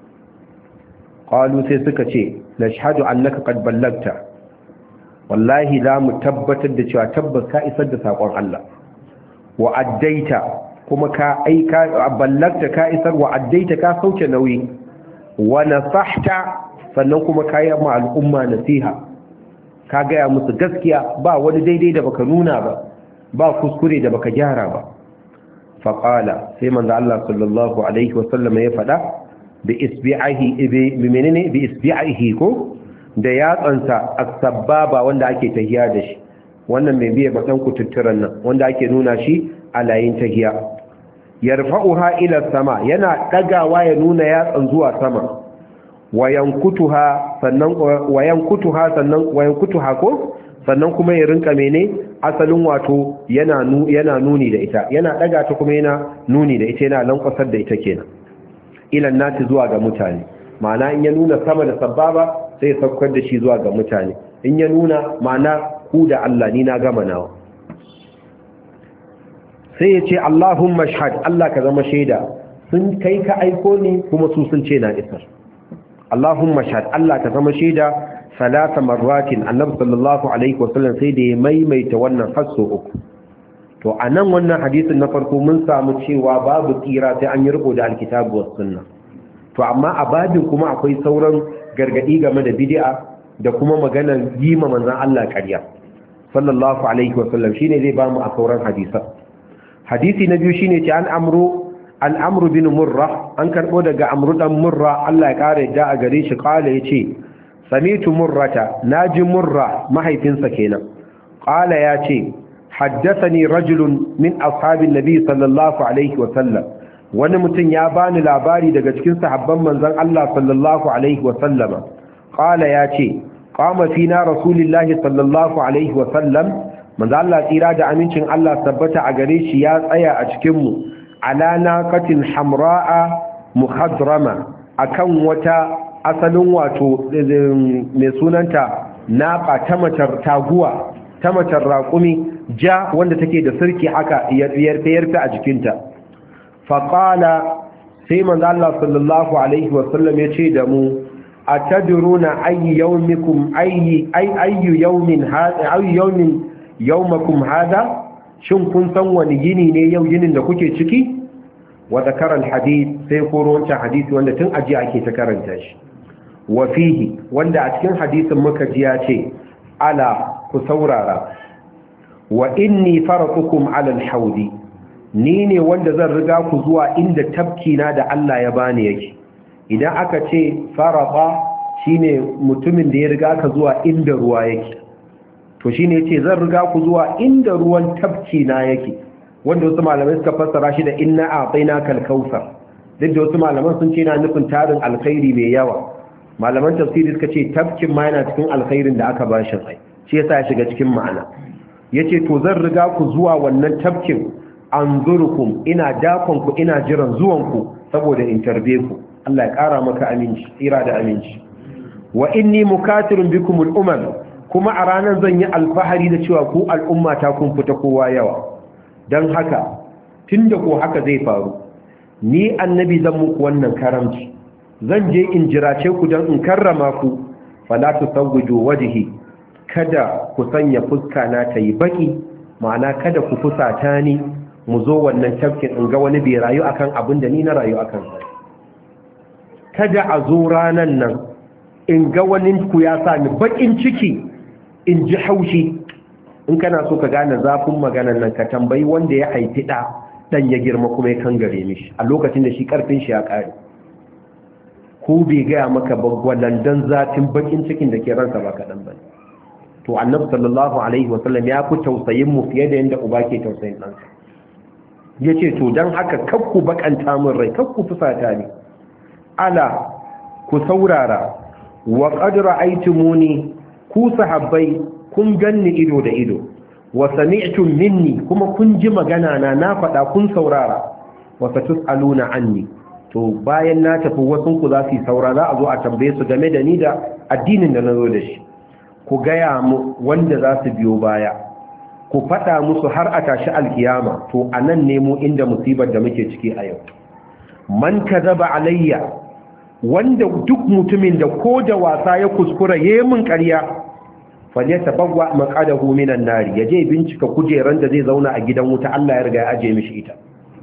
Qalu, sai suka ce nashhadu annaka qad ballagta, wallahi za mu tabbatar da cewa tabbas ka isar da sakon Allah, wa addaita, kuma ka aika ballagta, ka isar, wa addaita, ka sauke nauyi, wa nasahta, sannan kuma ka yi ma al'umma nasiha, ka gaya musu gaskiya, ba wani daidai da baka nuna ba, ba kuskure da baka gyara ba. Faƙala, sai manzo Allah sallallahu alaihi wasallam ya faɗa bi isbi'ihi, bi menene bi isbi'ihi ko da yatsansa as-sababa, wanda ake tahiya da shi, wannan mai biye bakan kututturan nan wanda ake nuna shi a layin tahiya. Yarfa'uha ila sama, yana dagawa ya nuna yatsan zuwa sama. Wayankutuha, sannan wayankutuha sannan wayankutuha ko sannan kuma ya rinka mene asalin wato yana nu, yana nuni da ita, yana daga ta kuma yana nuni da ita, yana lankwasar da ita kenan. Ilan nati, zuwa ga mutane. Ma'ana in ya nuna sama da sababa sai ya saukar da shi zuwa ga mutane, in ya nuna ma'ana ku da Allah, ni na gama nawa. Sai ya ce Allahumma shahad, Allah ka zama shaida, sun kai ka aiko ni kuma su sun ce na isar. Allahumma shahad, Allah ka zama shaida, salasa marratin, annabi sallallahu alaihi wasallam sai da ya maimaita wannan hasso uku. To anan wannan hadisin na farko mun samu cewa babu tsira sai an yi riko da alkitabu was sunna. To amma a babin kuma akwai sauran gargadi game da bid'a da kuma maganar yi ma manzon Allah ƙarya sallallahu alaihi wasallam, shine zai bamu a sauran hadisa. Hadisi na biyu shine ce an amru an amru bin murra, an karbo daga amru dan murra, Allah ya kare da a gare shi, kala yace samitu murrata naji murra mahaifinsa kenan qala yace haddathani rajulun min ashabin nabi sallallahu alaihi wa sallam wani mutum ya bani labari daga cikin sahabban manzon Allah sallallahu alaihi wa sallama qala yace qama fina rasulullahi sallallahu alaihi wa sallam manzo Allah tsira da amincin Allah tabbata a gare shi ya tsaya a cikin mu ala naqatin hamra'a muhadrama akan wata asalin wato mai sunanta naqa ta matar taguwa ta matar raƙumi ja wanda take da sirki haka yarfe yarfe a jikinta faqala sai manzo Allah sallallahu alaihi wa sallam ya ce da mu atadruna ayyu yawmikum ayyi ayyu yawmin hada ayyu yawmin yawmakum hada shin kun san wani yini ne yau yinin da kuke ciki wa zakara alhadith sai koro wancan hadisi wanda tun aji ake ta karanta shi wa fihi wanda a cikin hadisin muka ji ya ce ala ku saurara wa inni faratukum ala alhawdi ni ne wanda zan riga ku zuwa inda tabki na da Allah ya bani yake idan aka ce farata shine mutumin da ya riga ka zuwa inda ruwa yake to shine yace zan riga ku zuwa inda ruwan tabki na yake wanda wasu malamai suka fassara shi da inna a'tainaka al-kautsar duk da wasu malaman sun ce na nufin tarin alkhairi mai yawa malaman tafsiri suka ce tabkin ma yana cikin alkhairin da aka ba shi sai shi yasa ya shiga cikin ma'ana yace to zan riga ku zuwa wannan tabkin anzurukum ina dakon ku ina jiran zuwan ku saboda in tarbe ku Allah ya kara maka aminci tsira da aminci wa inni mukatirun bikum al-umam kuma a ranar zan yi alfahari da cewa ku al'umma ta kun fita kowa yawa don haka tunda ko haka zai faru ni annabi zan muku wannan karamci zan je in jirace ku don in karrama ku fala tusawwiju wajhi kada ku sanya fuska na ta yi baki ma'ana kada ku fusata ni mu zo wannan tafkin in ga wani bai rayu akan abin da ni na rayu akan sa kada a zo ranan nan in ga wani ku ya sa ni bakin ciki in ji haushi in kana so ka gane zafin maganan nan ka tambayi wanda ya haifi ɗa ɗan ya girma kuma ya kangare mishi a lokacin da shi ƙarfin shi ya ƙare ko bai gaya maka bagwalandan zafin bakin cikin da ke ransa ba kaɗan ba to annabi sallallahu alaihi wasallam ya fi tausayin mu fiye da yadda uba ke tausayin ɗansa ya ce to don haka kakku bakanta min rai kakku fusata ne ala ku saurara wa qad ra'aytumuni ku sahabbai kun ganni ido da ido wa sami'tum minni kuma kun ji magana na na faɗa kun saurara wa satus'aluna anni to bayan na tafi wasun ku za su saura za a zo a tambaye su game da ni da addinin da nazo da shi ku gaya mu wanda za su biyo baya ku faɗa musu har a tashi alkiyama to anan ne mu inda musibar da muke ciki a yau man kadaba alayya wanda duk mutumin da ko da wasa ya kuskura yemin ƙarya falyatabawwa maqadahu minan nari yaje bincika kujeran da zai zauna a gidan wuta Allah ya riga ya aje mishi ita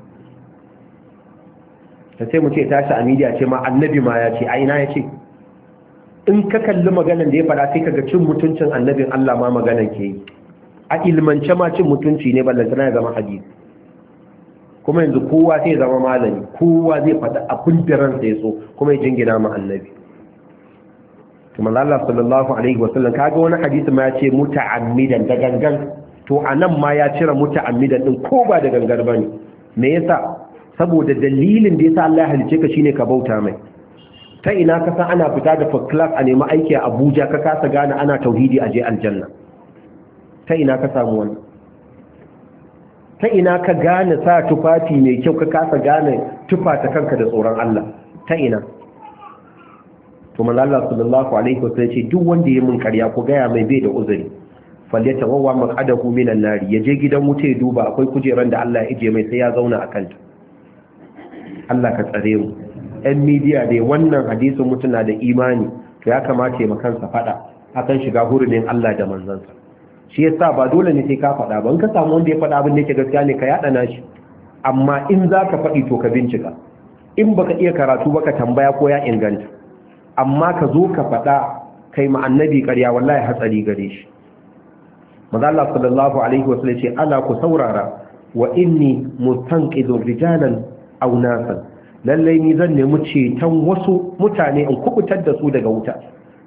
sai mu ce tashi a media ce ma annabi ma ya ce aina ya ce in ka kalli maganan da ya fada sai kaga cin mutuncin annabin Allah ma maganan ke yi a ilmance ma cin mutunci ne ballantana ya zama hadisi kuma yanzu kowa sai ya zama malami kowa zai fada abin da ransa ya so kuma ya jingina ma annabi kuma Allah sallallahu alaihi wasallam kaga wani hadisi ma ya ce muta'ammidan da gangan to anan ma ya cire muta'ammidan din ko ba da gangar bane me yasa saboda dalilin da yasa Allah ya halice ka shine ka bauta mai ta ina ka san ana fita da first class a nemi aiki a Abuja ka kasa gane ana tauhidi a je aljanna ta ina ka samu wannan ta ina ka gane sa tufafi mai kyau ka kasa gane tufa ta kanka da tsoron Allah ta ina to manzo Allah sallallahu alaihi wasallam ce duk wanda ya mun ƙarya ko gaya mai bai da uzuri falyata wawa maqadahu minan nari yaje gidan wuta ya duba akwai kujeran da Allah ya ije mai sai ya zauna akan ta Allah ka tsare mu ɗan media dai wannan hadisin mutuna da imani to ya kamata ya makansa fada akan shiga hurumin Allah da manzansa shi yasa ba dole ne sai ka fada ba in ka samu wanda ya fada abin da yake gaskiya ne ka yada nashi amma in zaka fadi to ka bincika in baka iya karatu baka tambaya ko ya inganta amma ka zo ka faɗa kai ma annabi ƙarya wallahi hatsari gare shi manzo Allah sallallahu alaihi wasallam ce ala ku saurara wa inni mustanqidu rijalan aw nasan lalle ni zan nemi ceton wasu mutane in kubutar da su daga wuta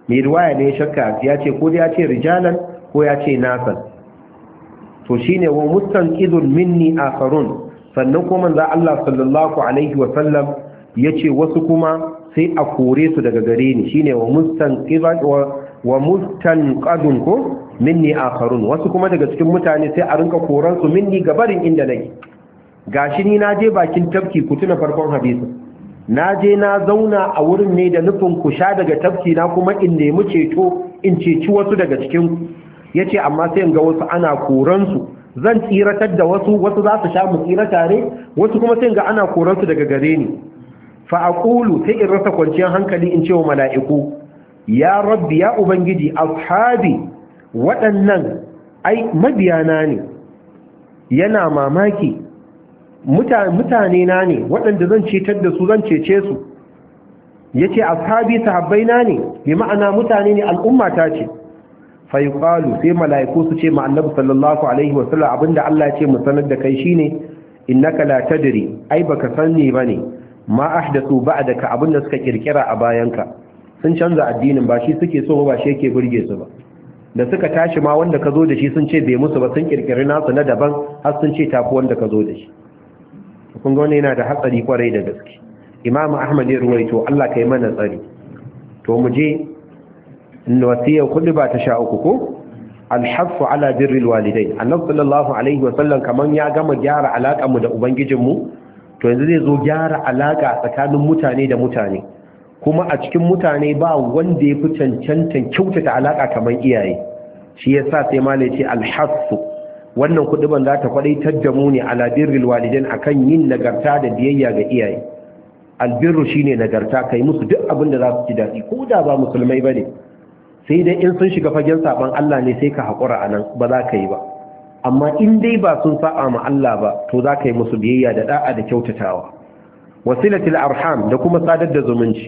mai riwaya ne shakka ya ce ko da ya ce rijalan ko ya ce nasan. to shine wa mustanqidun minni akharun, sannan kuma manzo Allah sallallahu alaihi wa sallam yace wasu kuma sai a kore su daga gare ni, shine wa mustanqidan wa mustanqadun ko minni akharun, wasu kuma daga cikin mutane sai a rinka koran su minni gabarin inda nake. gashi ni naje bakin tafki, ku tuna farkon hadisi, naje na zauna a wurin ne da nufin ku sha daga tafki na kuma in nemi ceto in ceci wasu daga cikin ku. yace amma sai in ga wasu ana koran su, zan tsiratar da wasu, wasu za su sha mu tsira tare, wasu kuma sai in ga ana koran su daga gare ni. fa aqulu sai in rasa kwanciyar hankali in ce wa mala'iku, ya rabbi ya ubangiji, ashabi waɗannan ai mabiyana ne, yana mamaki mutane na ne waɗanda zan cetar da su, zan cece su. yace ashabi sahabbaina ne, bi ma'ana mutane ne, al'umma ta ce. fa yuqalu sai mala'iku su ce ma annabi sallallahu alaihi wasallam abinda Allah ya ce mu sanar da kai shine innaka la tadri, ai baka sanni bane ma ahdathu ba'daka, abinda suka kirkira a bayanka. sun canza addinin, ba shi suke so ba shi yake burge su ba. da suka tashi ma wanda ka zo da shi sun ce bai musu ba, sun kirkiri nasu na daban har sun ce tafi wanda ka zo da shi. kun ga wannan yana da hatsari kwarai da gaske. Imam Ahmad ya ruwaito, Allah kai mana tsari. to mu je wasiya kullu ba ta sha uku ko alhafu ala birril walidain. Annabi sallallahu alaihi wa sallam kaman ya gama gyara alakar mu da ubangijin mu, to yanzu zai zo gyara alaka tsakanin mutane da mutane. kuma a cikin mutane ba wanda ya fi cancantan kyautata alaka kamar iyaye. shi yasa sai malai ce alhafu, wannan kuduban za ta kwadaitar da mu ne ala birril walidain akan yin nagarta da biyayya ga iyaye. albirru shine nagarta, kai musu duk abin da za su ji daɗi, ko da ba musulmai bane, sai dai in sun shiga fagen saban Allah ne sai ka haƙura anan, ba za ka yi ba. amma in dai ba sun sa'a ma Allah ba, to za ka yi musu biyayya da da'a da kyautatawa. wasilatul arham, da kuma sadar da zumunci.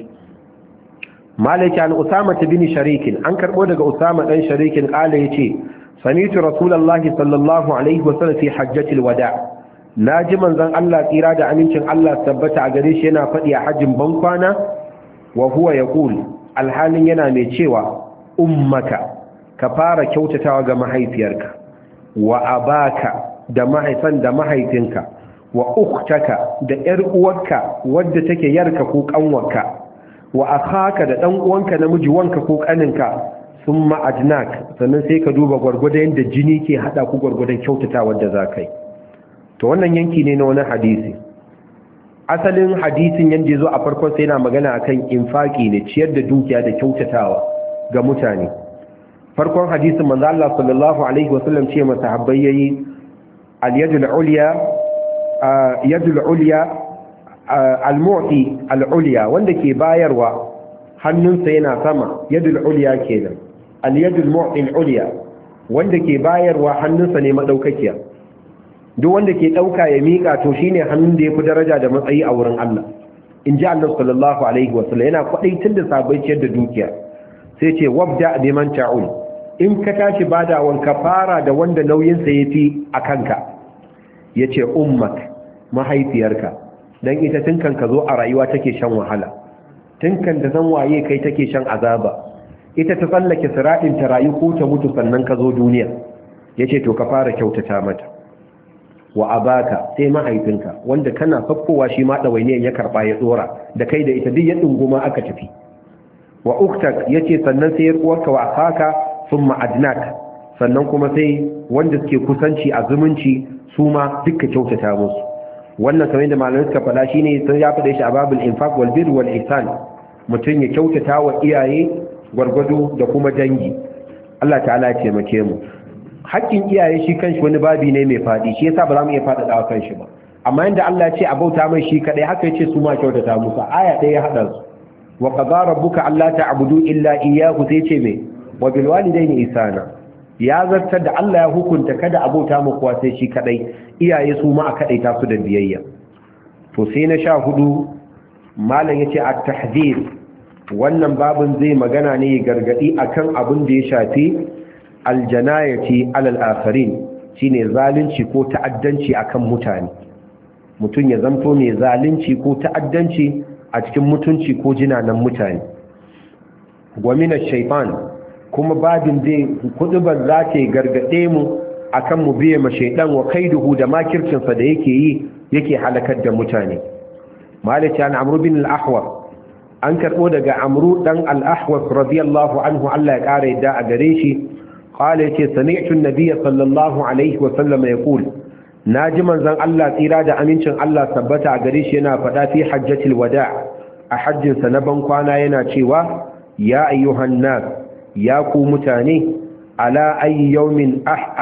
malaka an usama bin sharikin, an karbo daga usama dan sharikin, kala yace sami'tu rasulullahi sallallahu alaihi wasallam fi hajjatil wada', naji manzon Allah tsira da amincin Allah tabbata a gare shi yana faɗi a hajjin bankwana, wa huwa yaqul, alhalin yana mai cewa ummaka, ka fara kyautatawa ga mahaifiyarka, wa abaka, da mahaifan da mahaifinka, wa ukhtaka, da yar uwarka wadda take yarka ko kanwarka, wa akhaka, da dan uwanka namiji wanka ko kaninka, thumma ajnak, sannan sai ka duba gurgurdan yadda jini ke hada ku gurgurdan kyautatawa da zakai. to wannan yanki ne na wani hadisi. asalin hadisin yanda yazo a farkon sai yana magana akan infaki ne, ciyar da dukiya da kyautatawa ga mutane. farkon hadisin manzo Allah sallallahu alaihi wasallam ce masa sahabbai yayi al-yadul ulya yadul ulya al-mu'ti al-ulya, wanda ke bayarwa hannunsa yana sama, yadul ulya kenan. al-yadul mu'ti al-ulya, wanda ke bayarwa hannunsa ne madaukakiya. duk wanda ke dauka ya mika, to shine hannun da yafi daraja da matsayi a wurin Allah. inji Allah sallallahu alaihi wasallam yana kwadaitar da sabai ciyar da dukiya. sai ce wabda biman ta'ul, in ka tashi badawan ka fara da wanda nauyinsa ya fi a kanka. ya ce ummak, mahaifiyarka, don ita tunkan ka zo a rayuwa take shan wahala, tunkan da zan waye kai take shan azaba, ita ta tsallake siraɗin ta rayu ko ta mutu sannan ka zo duniya. ya ce to ka fara kyautata mata. wa abaka, sai mahaifinka, wanda kana fakkowa shi ma ɗawainiyar ya karɓa ya tsora da kai da ita duk ya ɗunguma aka tafi. wa uktak, yace sannan sai uwarka, wa akaka, thumma adnak, sannan kuma sai wanda suke kusanci a zumunci su ma duka kyautata musu. wannan kamar yadda malamai suka faɗa shine sun ya faɗa shi a babul infaq wal birr wal ihsan, mutum ya kyautata wa iyaye gwargwado da kuma dangi. Allah ta'ala ya taimake mu. haƙƙin iyaye shi kanshi wani babi ne mai faɗi, shi yasa ba za mu iya faɗaɗa wa kanshi ba. amma yanda Allah ya ce a bauta mai shi kadai, haka yace su ma kyautata musu. aya ɗaya ya haɗa su. wa qadara rabbuka alla ta'budu illa iyyahu, sai ce me wa bil walidayni ihsana. ya zartar da Allah ya hukunta kada abota mu kuwa sai shi kadai, iyaye su ma a kadai ta su da biyayya. to sai na sha hudu malam yace at-tahdhir, wannan babin zai magana ne gargadi akan abin da ya shafi aljanayati alal akharin, shine zalunci ko ta'addanci akan mutane. mutum ya zanto mai zalunci ko ta'addanci a cikin mutunci ko jinanan mutane. wa min ash-shaytan kuma babin zai kudubar za ta gargade mu akan mu biye ma shaydan wa kaiduhu da makircin sa da yake yi yake halakar da mutane. malaka an amru bin al-ahwas an karbo daga amru dan al-ahwas radiyallahu anhu Allah ya kare yadda a gare shi qala yace sami'tu an-nabiy sallallahu alaihi wa sallam yaqul naji manzon Allah tsira da amincin Allah tabbata a gare shi yana fada fi hajjatil wada' a hajjin sa na ban kwana yana cewa ya ayyuhan nas ya ku mutane ala ayyi yawmin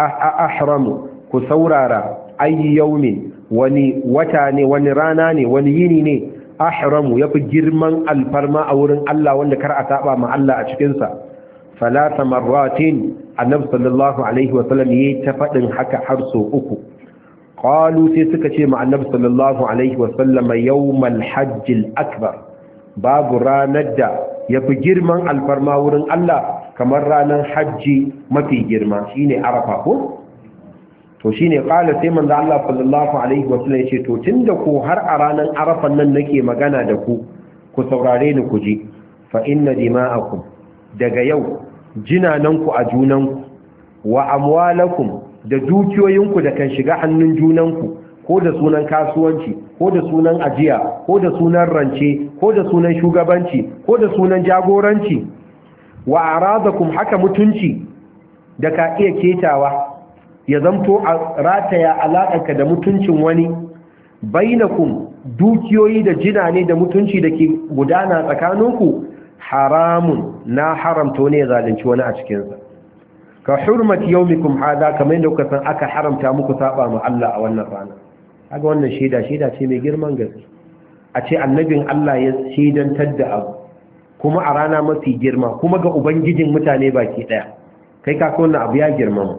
ahramu ku saurara ayyi yawmin wani wata ne wani rana ne wani yini ne ahramu yafi girman alfarma a wurin Allah wanda kar a saba ma Allah a cikin sa salasa marratin annabi sallallahu alaihi wasallam yayi ta fadin haka har so uku qalu sai suka ce ma annabi sallallahu alaihi wasallam yawmal hajjil akbar babu ranar da yafi girman alfarma wurin Allah kamar ranar hajji mafi girma shine arafa ko to shine qala sai manzo Allah sallallahu alaihi wasallam yace to tunda ko har a ranar arafan nan nake magana da ku ku saurare ni ku ji fa inna dima'akum daga yau jinananku a junanku wa amwalakum da dukiyoyinku da kan shiga hannun junanku ko da sunan kasuwanci ko da sunan ajiya ko da sunan rance ko da sunan shugabanci ko da sunan jagoranci wa aradakum haka mutunci da ka iya ketawa ya zamto a rataya alaƙarka da mutuncin wani bainakum dukiyoyi da jinane da mutunci da ke gudana tsakaninku haramun na haramta ne ya zalunci wani a cikinsa ka hurmati yaumikum hada kamar yadda kuka san aka haramta muku saba ma Allah a wannan rana kaga wannan shaida shaida ce mai girman gaske a ce annabin Allah ya shaidantar da abu kuma a rana mafi girma kuma ga ubangijin mutane baki daya kai ka wannan abu ya girmama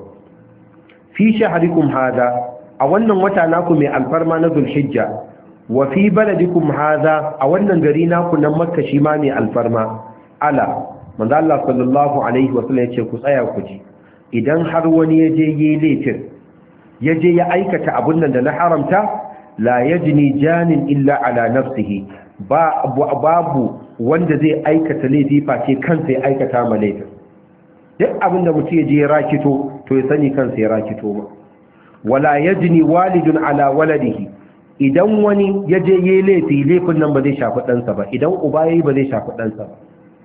fi shahrikum hada a wannan wata naku mai alfarma na zulhijja wa fi baladikum hada a wannan gari naku nan makka shi ma mai alfarma ala manzo Allah sallallahu alaihi wasallam yace ku tsaya ku ji idan har wani yaje yayi laifin yaje ya aikata abun nan da na haramta la yajni janin illa ala nafsihi ba babu wanda zai aikata laifi face kansa ya aikata ma laifin duk abin da mutum yaje ya rakito to ya sani kansa ya rakito ma wala yajni walidun ala waladihi idan wani yaje yayi laifi laifin nan ba zai shafi ɗansa ba idan uba yayi ba zai shafi ɗansa ba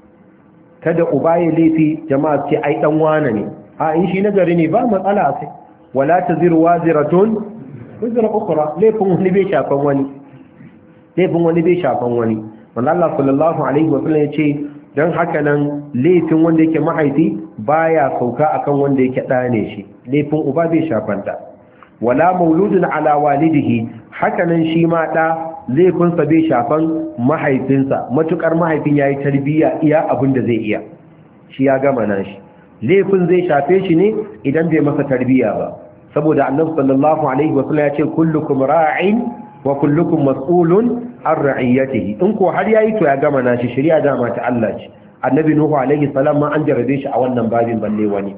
kada uba yayi laifi jama'a ce ai dan wane ne a in shi nagari ne ba matsala sai wala taziru waziratun wizra ukhra laifin wani bai shafan wani laifin wani bai shafan wani manzo Allah sallallahu alaihi wasallam yace dan haka nan laifin wanda yake mahaifi baya sauka akan wanda yake da ne shi laifin uba bai shafanta wala mauludun ala walidihi haka nan shi ma da laifinsa bai shafan mahaifinsa matukar mahaifin yayi tarbiyya iya abin da zai iya shi ya gama nashi laifin zai shafe shi ne idan bai masa tarbiyya ba saboda annabi sallallahu alaihi wasallam ya ce kullukum ra'in wa kullukum mas'ulun an ra'iyatihi in ko har yayi to ya gama nashi shari'a dama ta Allah ce annabi nuhu alaihi salam ma an jarabe shi a wannan babin balle wani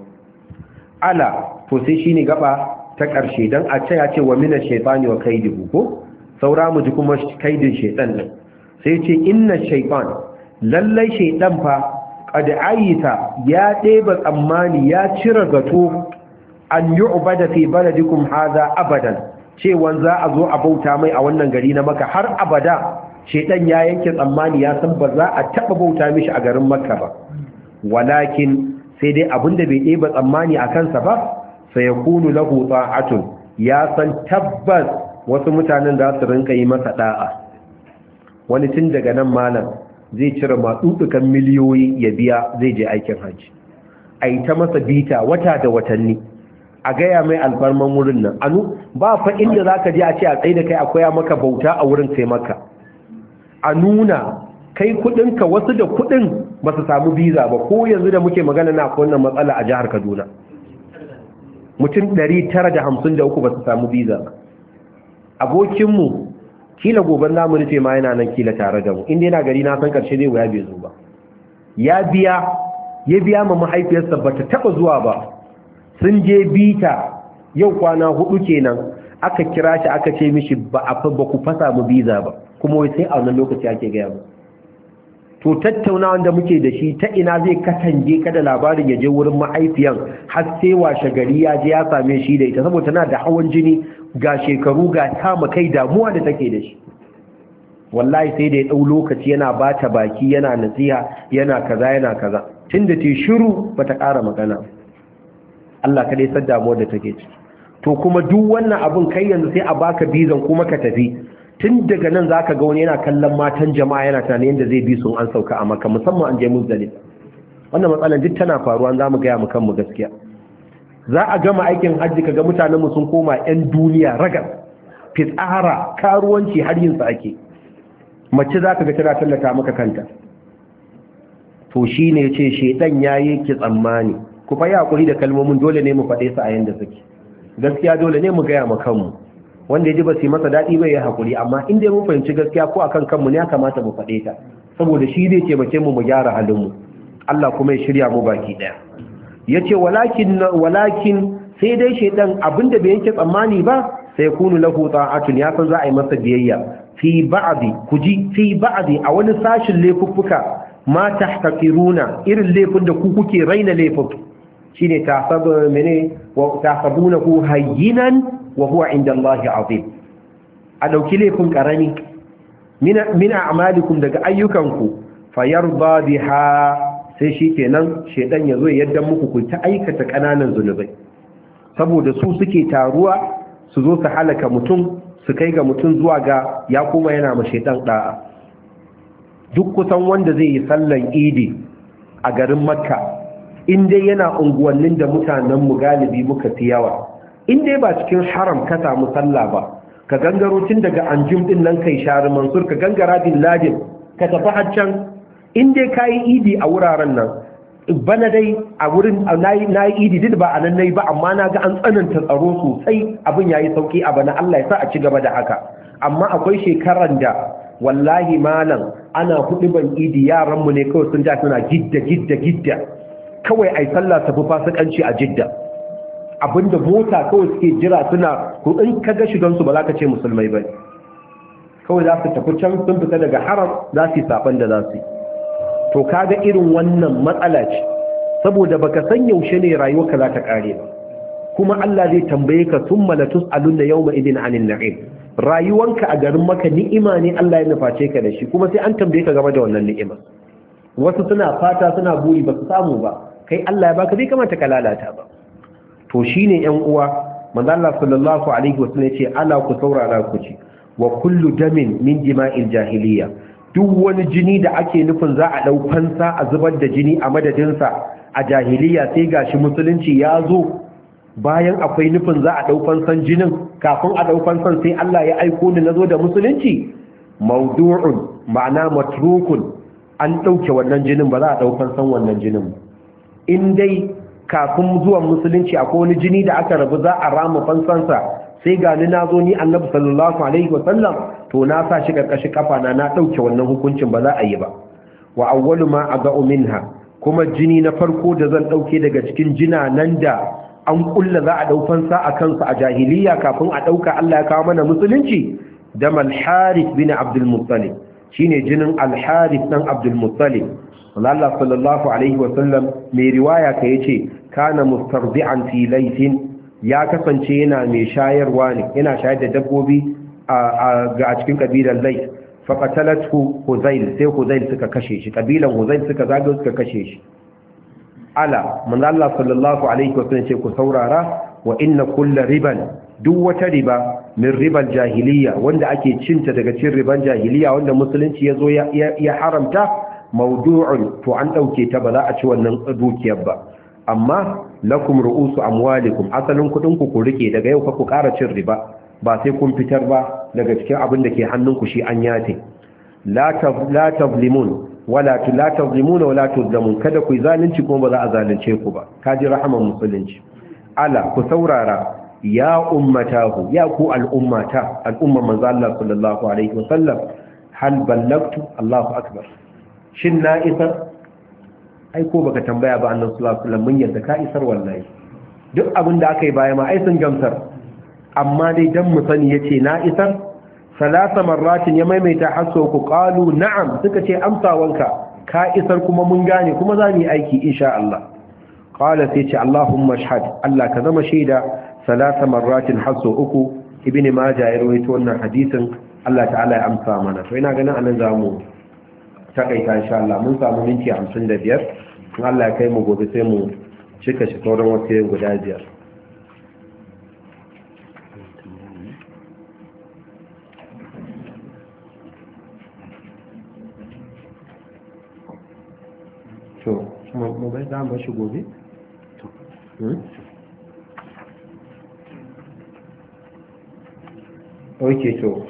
ala to sai shine gaba ta karshe dan a ce ya ce wa minash shaytani wa kaidihi ko saura mu ji kuma kaidin shaytan din sai ce inna shaytan lallai shaytan fa qad ayita ya ɗeba tsammani ya cire gato an yu'bada fi baladikum hadha abadan cewan za a zo a bauta mai a wannan gari na maka har abada shedan ya yanke tsammani ya san ba za a taba bauta mishi a garin makka ba walakin sai dai abinda bai ɗeba tsammani a kansa ba sai yakunu lahu ta'atun ya san tabbas wasu mutanen za su rinka yi masa da'a wani tun daga nan malam zai cire matsudukan miliyoyi ya biya zai je aikin hajji a yi ta masa bita wata da watanni a gaya mai alfarman wurin nan anu ba fa inda za ka je a ce a tsaye da kai akwai maka bauta a wurin kai maka a nuna kai kudinka wasu da kudin ba su samu biza ba ko yanzu da muke magana na akwai wannan matsala a jihar Kaduna mutum ɗari tara da hamsin da uku ba su samu biza ba abokinmu kila goben namu rufe ma yana nan kila tare da mu inda yana gari na san karshe zai wuya bai zo ba ya biya ya biya ma mahaifiyarsa ba ta taba zuwa ba sun je bita yau kwana hudu kenan aka kira shi aka ce mishi ba a ba ku fasa mu biza ba kuma wai sai a wannan lokaci ake gaya mu to tattaunawa da muke da shi ta ina zai katange kada labarin ya je wurin mahaifiyan har sai washe gari ya je ya same shi da ita saboda tana da hawan jini ga shekaru ga kama kai damuwa da take da shi. Wallahi sai da ya dau lokaci yana bata baki yana nasiha yana kaza yana kaza tunda ta shiru bata ƙara magana. Allah kadai san damuwar da take ciki. To kuma duk wannan abun kai yanzu sai a baka bizan kuma ka tafi. Tun daga nan zaka ga wani yana kallon matan jama'a yana tunanin yadda zai bi su an sauka a Makka musamman an je Muzdalifa. Wannan matsalan duk tana faruwa za mu ga mu kanmu gaskiya. Za a gama aikin hajji kaga mutanen mu sun koma ƴan duniya ragar fitsara karuwanci har yin sa ake. Mace zaka ga tana tallata maka kanta. To shine yace shedan yayi ki tsammani. Ku fa yi hakuri da kalmomin dole ne mu faɗe su a yanda suke. Gaskiya dole ne mu ga mu kanmu. Wanda ya ji ba su yi masa daɗi bai ya haƙuri amma in dai mun fahimci gaskiya ko akan kanmu ne ya kamata mu faɗe ta saboda shi zai taimake mu mu gyara halinmu Allah kuma ya shirya mu baki ɗaya ya ce walakin walakin sai dai shaidan abinda bai yanke tsammani ba sai kunu lahu ta'atun ya san za a yi masa biyayya fi ba'di kuji fi ba'di a wani sashin laifuffuka ma tahtaqiruna irin laifin da ku kuke raina laifin shine tasabu mene wa tasabunahu hayyinan wa huwa inda Allahi azim a dauki laifin karami mina mina a'malikum daga ayyukanku fayarda biha sai shikenan shedan yazo ya yadda muku ku ta aikata kananan zunubai saboda su suke taruwa su zo su halaka mutum su kai ga mutum zuwa ga ya kuma yana ma shedan da'a duk kusan wanda zai yi sallan idi a garin Makka in dai yana unguwannin da mutanen mu galibi muka fi yawa in dai ba cikin haram ka samu sallah ba ka gangaro tun daga anjum din nan kai shari mansur ka gangara bin ladin ka tafi haccan in dai kayi idi a wuraren nan bana dai a wurin nayi nayi idi duk ba anan nayi ba amma na ga an tsananta tsaro sosai abin yayi sauki a bana Allah ya sa a ci gaba da haka amma akwai shekaran da wallahi malam ana hudu ban idi yaran mu ne kawai sun ja suna gidda gidda gidda kawai ai sallah tafi fasikanci a jidda abinda mota kawai suke jira suna ko in ka ga shigansu ba za ka ce musulmai ba kawai za su tafi can sun fita daga haram za su yi saban da za su yi to kaga irin wannan matsala ce saboda baka san yaushe ne rayuwarka za ta kare ba kuma Allah zai tambaye ka summa la tus'aluna yawma idin 'anil na'im rayuwanka a garin Makka ni'ima ne Allah ya nuface ka da shi kuma sai an tambaye ka game da wannan ni'ima wasu suna fata suna buri ba su samu ba kai Allah ya baka bai kamata ka lalata ba to shine ƴan uwa manzo Allah sallallahu alaihi wasallam yace ala ku saurara ku ci wa kullu damin min jima'il jahiliya duk wani jini da ake nufin za a dau fansa a zubar da jini a madadin sa a jahiliya sai gashi musulunci ya zo bayan akwai nufin za a dau fansan jinin kafin a dau fansan sai Allah ya aiko ni nazo da musulunci mawdu'un ma'ana matrukun an dauke wannan jinin ba za a dau fansan wannan jinin in dai kafin zuwan musulunci akwai wani jini da aka rabu za a rama fansansa sai ga ni nazo ni annabi sallallahu alaihi wasallam to na sa shi karkashin kafa na na dauke wannan hukuncin ba za a yi ba wa awwalu ma aga'u minha kuma jini na farko da zan dauke daga cikin jina nan da an kulla za a dau fansa a kansu a jahiliya kafin a dauka Allah ya kawo mana musulunci dam al-harith bin abdul muttalib shine jinin al-harith dan abdul muttalib Allah sallallahu alaihi wasallam mai riwaya ka yace kana mustardi'an fi laysin ya kasance yana mai shayarwa ne yana shayar da dabbobi a ga cikin kabilan Lays fa qatalatu Huzayl sai Huzayl suka kashe shi kabilan Huzayl suka zago suka kashe shi ala manzo Allah sallallahu alaihi wasallam ce ku saurara wa inna kullu riban duk wata riba min ribal jahiliya wanda ake cinta daga cikin riban jahiliya wanda musulunci yazo ya haramta mawdu'un to an dauke ta ba za a ci wannan dukiyar ba amma lakum ru'usu amwalikum asalin kudin ku ku rike daga yau ka ku ƙara cin riba ba sai kun fitar ba daga cikin abin da ke hannunku shi an yate la la tazlimun wala la tazlimuna wala tuzlamun kada ku zalunci kuma ba za a zalunce ku ba kaji rahaman musulunci ala ku saurara ya ummatahu ya ku al'ummata al'umman manzo Allah sallallahu alaihi wasallam hal ballagtu Allahu akbar shin na isar ai ko baka tambaya ba annabi sallallahu alaihi wasallam mun yadda ka isar wallahi duk abin da aka yi baya ma ai sun gamsar amma dai dan mu sani yace na isar salasa marratin ya maimaita hasso ku qalu na'am suka ce amsawanka ka isar kuma mun gane kuma za mu yi aiki insha Allah. Qala sai ce Allahumma shahad, Allah ka zama shaida salasa marratin hasso uku. Ibn Majah ya rawaito wannan hadisin, Allah ta'ala ya amsa mana. To ina ganin anan zamu takaita insha Allah, mun samu minti hamsin da biyar. In Allah ya kai mu gobe sai mu cika shi sauran wasu guda biyar. To mu bai za mu shi gobe? Ok, to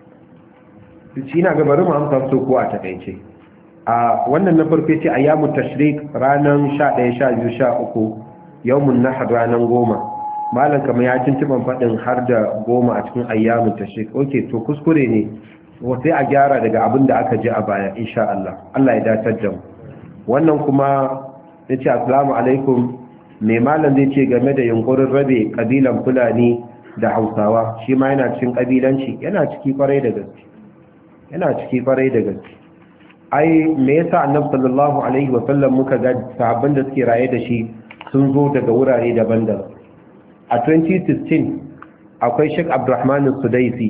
shi na gabarin mu amsa so ko a takaice. A wannan na farko ce ayyamu tashrik ranan sha ɗaya, sha biyu, sha uku, yawmun nahar ranan goma. Malam kamar ya tuntuban faɗin har da goma a cikin ayyamu tashrik. Ok, to kuskure ne. Sai a gyara daga abin da aka ji a baya insha Allah. Allah ya datar da mu. Wannan kuma ya ce assalamu alaikum, mai malam zai ce game da yunkurin rabe kabilan Fulani da Hausawa, shi ma yana cikin kabilanci? Yana ciki kwarai da gaske, yana ciki kwarai da gaske. Ai me yasa Annabi sallallahu alaihi wa sallam muka ga sahabban da suke raye da shi sun zo daga wurare daban-daban. A twenty sixteen akwai Sheikh Abdulrahman Sudaisi,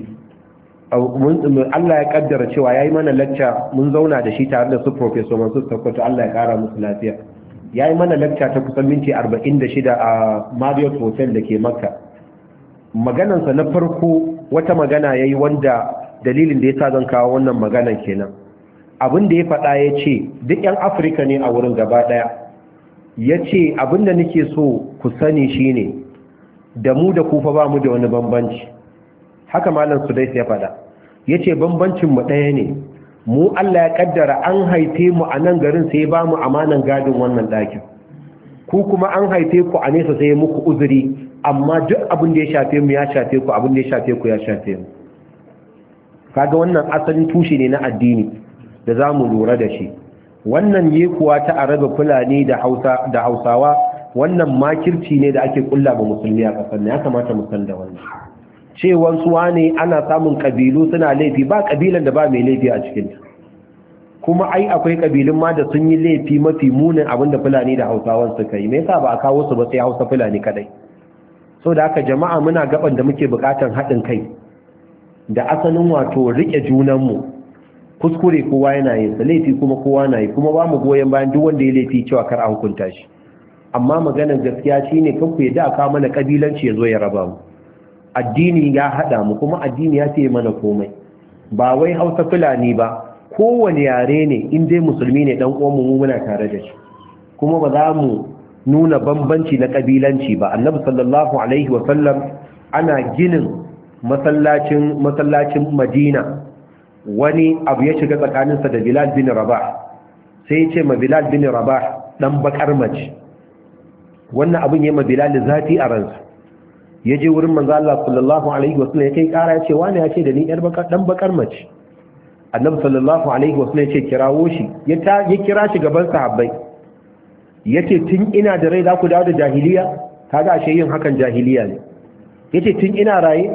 Allah ya kaddara cewa yayi mana lecture, mun zauna da shi tare da su Professor Mansur Sokoto, Allah ya kara musu lafiya. Yayi mana lecture ta kusan minti arba'in da shida a Marriott Hotel da ke Makka. Maganansa na farko wata magana yayi wanda dalilin da yasa zan kawo wannan maganan kenan. Abin da ya faɗa ya ce duk 'yan Afirka ne a wurin gaba ɗaya. Ya ce abin da nake so ku sani shine da mu da kufa ba mu da wani bambanci. Haka Malam Sudais ya faɗa. Ya ce bambancinmu ɗaya ne, mu Allah ya ƙaddara an haife mu a nan garin sai ba mu amanan gadin wannan ɗakin. Ku kuma an haife ku a nesa sai muku uzuri, amma duk abin da ya shafe mu ya shafe ku, abin da ya shafe ku ya shafe mu. Kaga wannan asalin tushe ne na addini da za mu lura da shi. Wannan yi kuwa ta arabe Fulani da Hausa da Hausawa, wannan makirci ne da ake kulla ba musulmi a ƙasar ne, ya kamata mu san da wannan. Cewan suwa ne ana samun kabilu suna laifi, ba kabilan da ba mai laifi a cikin, kuma ai akwai kabilun ma da sun yi laifi mafi munin abin da Fulani da Hausawan suka yi. Me yasa ba a kawo su ba sai Hausa Fulani kadai? So da haka jama'a muna gaban da muke bukatan haɗin kai da asalin wato rike junanmu. Kuskure kowa yana yin sa, laifi kuma kowa na yi, kuma ba mu goyen bayan duk wanda ya laifi cewa kar a hukunta shi. Amma maganar gaskiya shine kan ku yadda aka mana kabilanci ya zo ya raba mu. Addini ya haɗa mu, kuma addini ya fiye mana komai. Ba wai Hausa Fulani ba, kowane yare ne in dai musulmi ne dan uwanmu mu muna tare da shi, kuma ba za mu nuna bambanci na kabilanci ba. Annabi sallallahu alaihi wa sallam ana ginin masallacin masallacin Madina, wani abu ya shiga tsakaninsa da Bilal bin Rabah, sai ya ce ma Bilal bin Rabah dan bakar mace. Wannan abin ya ma Bilal zafi a ransa. Ya je wurin manzo Allah sallallahu alaihi wa sallam ya kai kara, ya ce wani ya ce da ni yar bakar dan bakar mace. Annabi sallallahu alaihi wa sallam ya ce kirawo shi, ya ta ya kira shi gaban sahabbai. Yace tun ina da rai za ku dawo da jahiliya? Kaga ashe yin hakan jahiliya ne. Yace tun ina raye?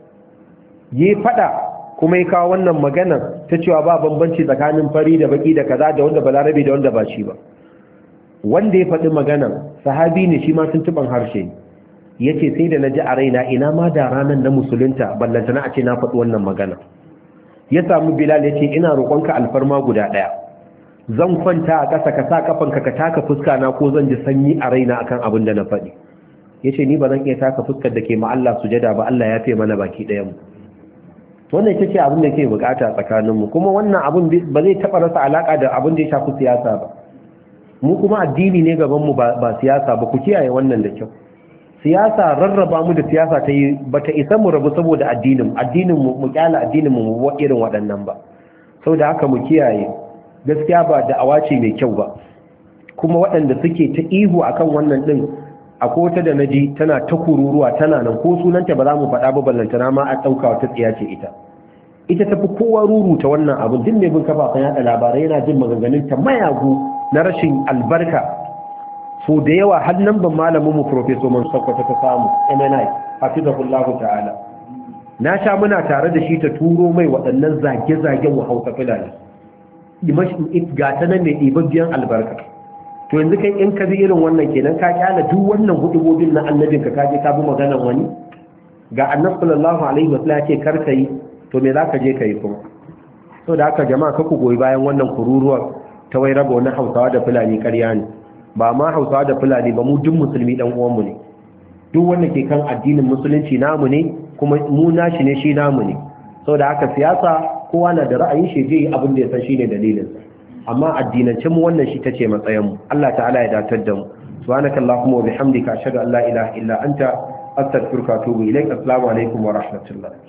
Yi fada kuma ya kawo wannan magana ta cewa ba bambanci tsakanin fari da baki da kaza da wanda balarabe da wanda ba shi ba. Wanda ya faɗi magana sahabi ne, shi ma tuntuban harshe ne. Yace sai da naji a raina ina ma da ranan na musulunta ballantana a ce na faɗi wannan magana. Ya samu Bilal yace ina roƙonka alfarma guda ɗaya, zan kwanta a ƙasa ka sa kafanka ka taka fuska na, ko zan ji sanyi a raina akan abin da na faɗi. Yace ni ba zan iya taka fuskar da ke ma Allah sujada ba, Allah ya fi mana baki ɗayan mu. Wannan ita ce abin da ke bukata tsakanin mu, kuma wannan abin ba zai taɓa rasa alaka da abin da ya shafi siyasa ba. Mu kuma addini ne gaban mu ba siyasa ba, ku kiyaye wannan da kyau. Siyasa rarraba mu da siyasa ta yi bata isa mu rabu saboda addinin addinin mu mu kyala addinin mu mu irin waɗannan ba. Saboda haka mu kiyaye, gaskiya ba da awace mai kyau ba. Kuma waɗanda suke ta ihu akan wannan din, akwai wata da naji tana ta kururuwa tana nan, ko sunanta ba za mu faɗa ba, ballantana ma a ɗauka wata tsiya ce ita. Ita tafi kowa ruruta wannan abin, duk mai bin kafafen yaɗa labarai yana jin maganganun ta mayagu na rashin albarka. So da yawa har nan ban malamin mu Professor Mansur Sokoto ta samu M N I hafizahullahu ta'ala, na sha muna tare da shi ta turo mai waɗannan zage-zagen wa Hausa Fulani. ga ta nan mai ɗibabbiyan albarka. To yanzu kai in ka bi irin wannan kenan ka kyala duk wannan hudubobin na annabin ka kaje ka bi maganar wani ga annabi sallallahu alaihi wasallam ya ce kar ka yi, to me za ka je ka yi kuma? So da haka jama'a ka ku goyi bayan wannan kururuwar ta wai raba wani Hausawa da Fulani ƙarya ne, ba ma Hausawa da Fulani ba, mu duk musulmi dan uwanmu ne, duk wanda ke kan addinin musulunci namu ne, kuma mu nashi ne shi namu ne. So da haka siyasa kowa na da ra'ayin shi je abin da ya san shine dalilin, amma addinance mu wannan shi tace matsayin mu. Allah ta'ala ya datar da mu. Subhanakallahumma wa bihamdika ashhadu an la ilaha illa anta astaghfiruka wa atubu ilaik. Assalamu alaikum wa rahmatullah.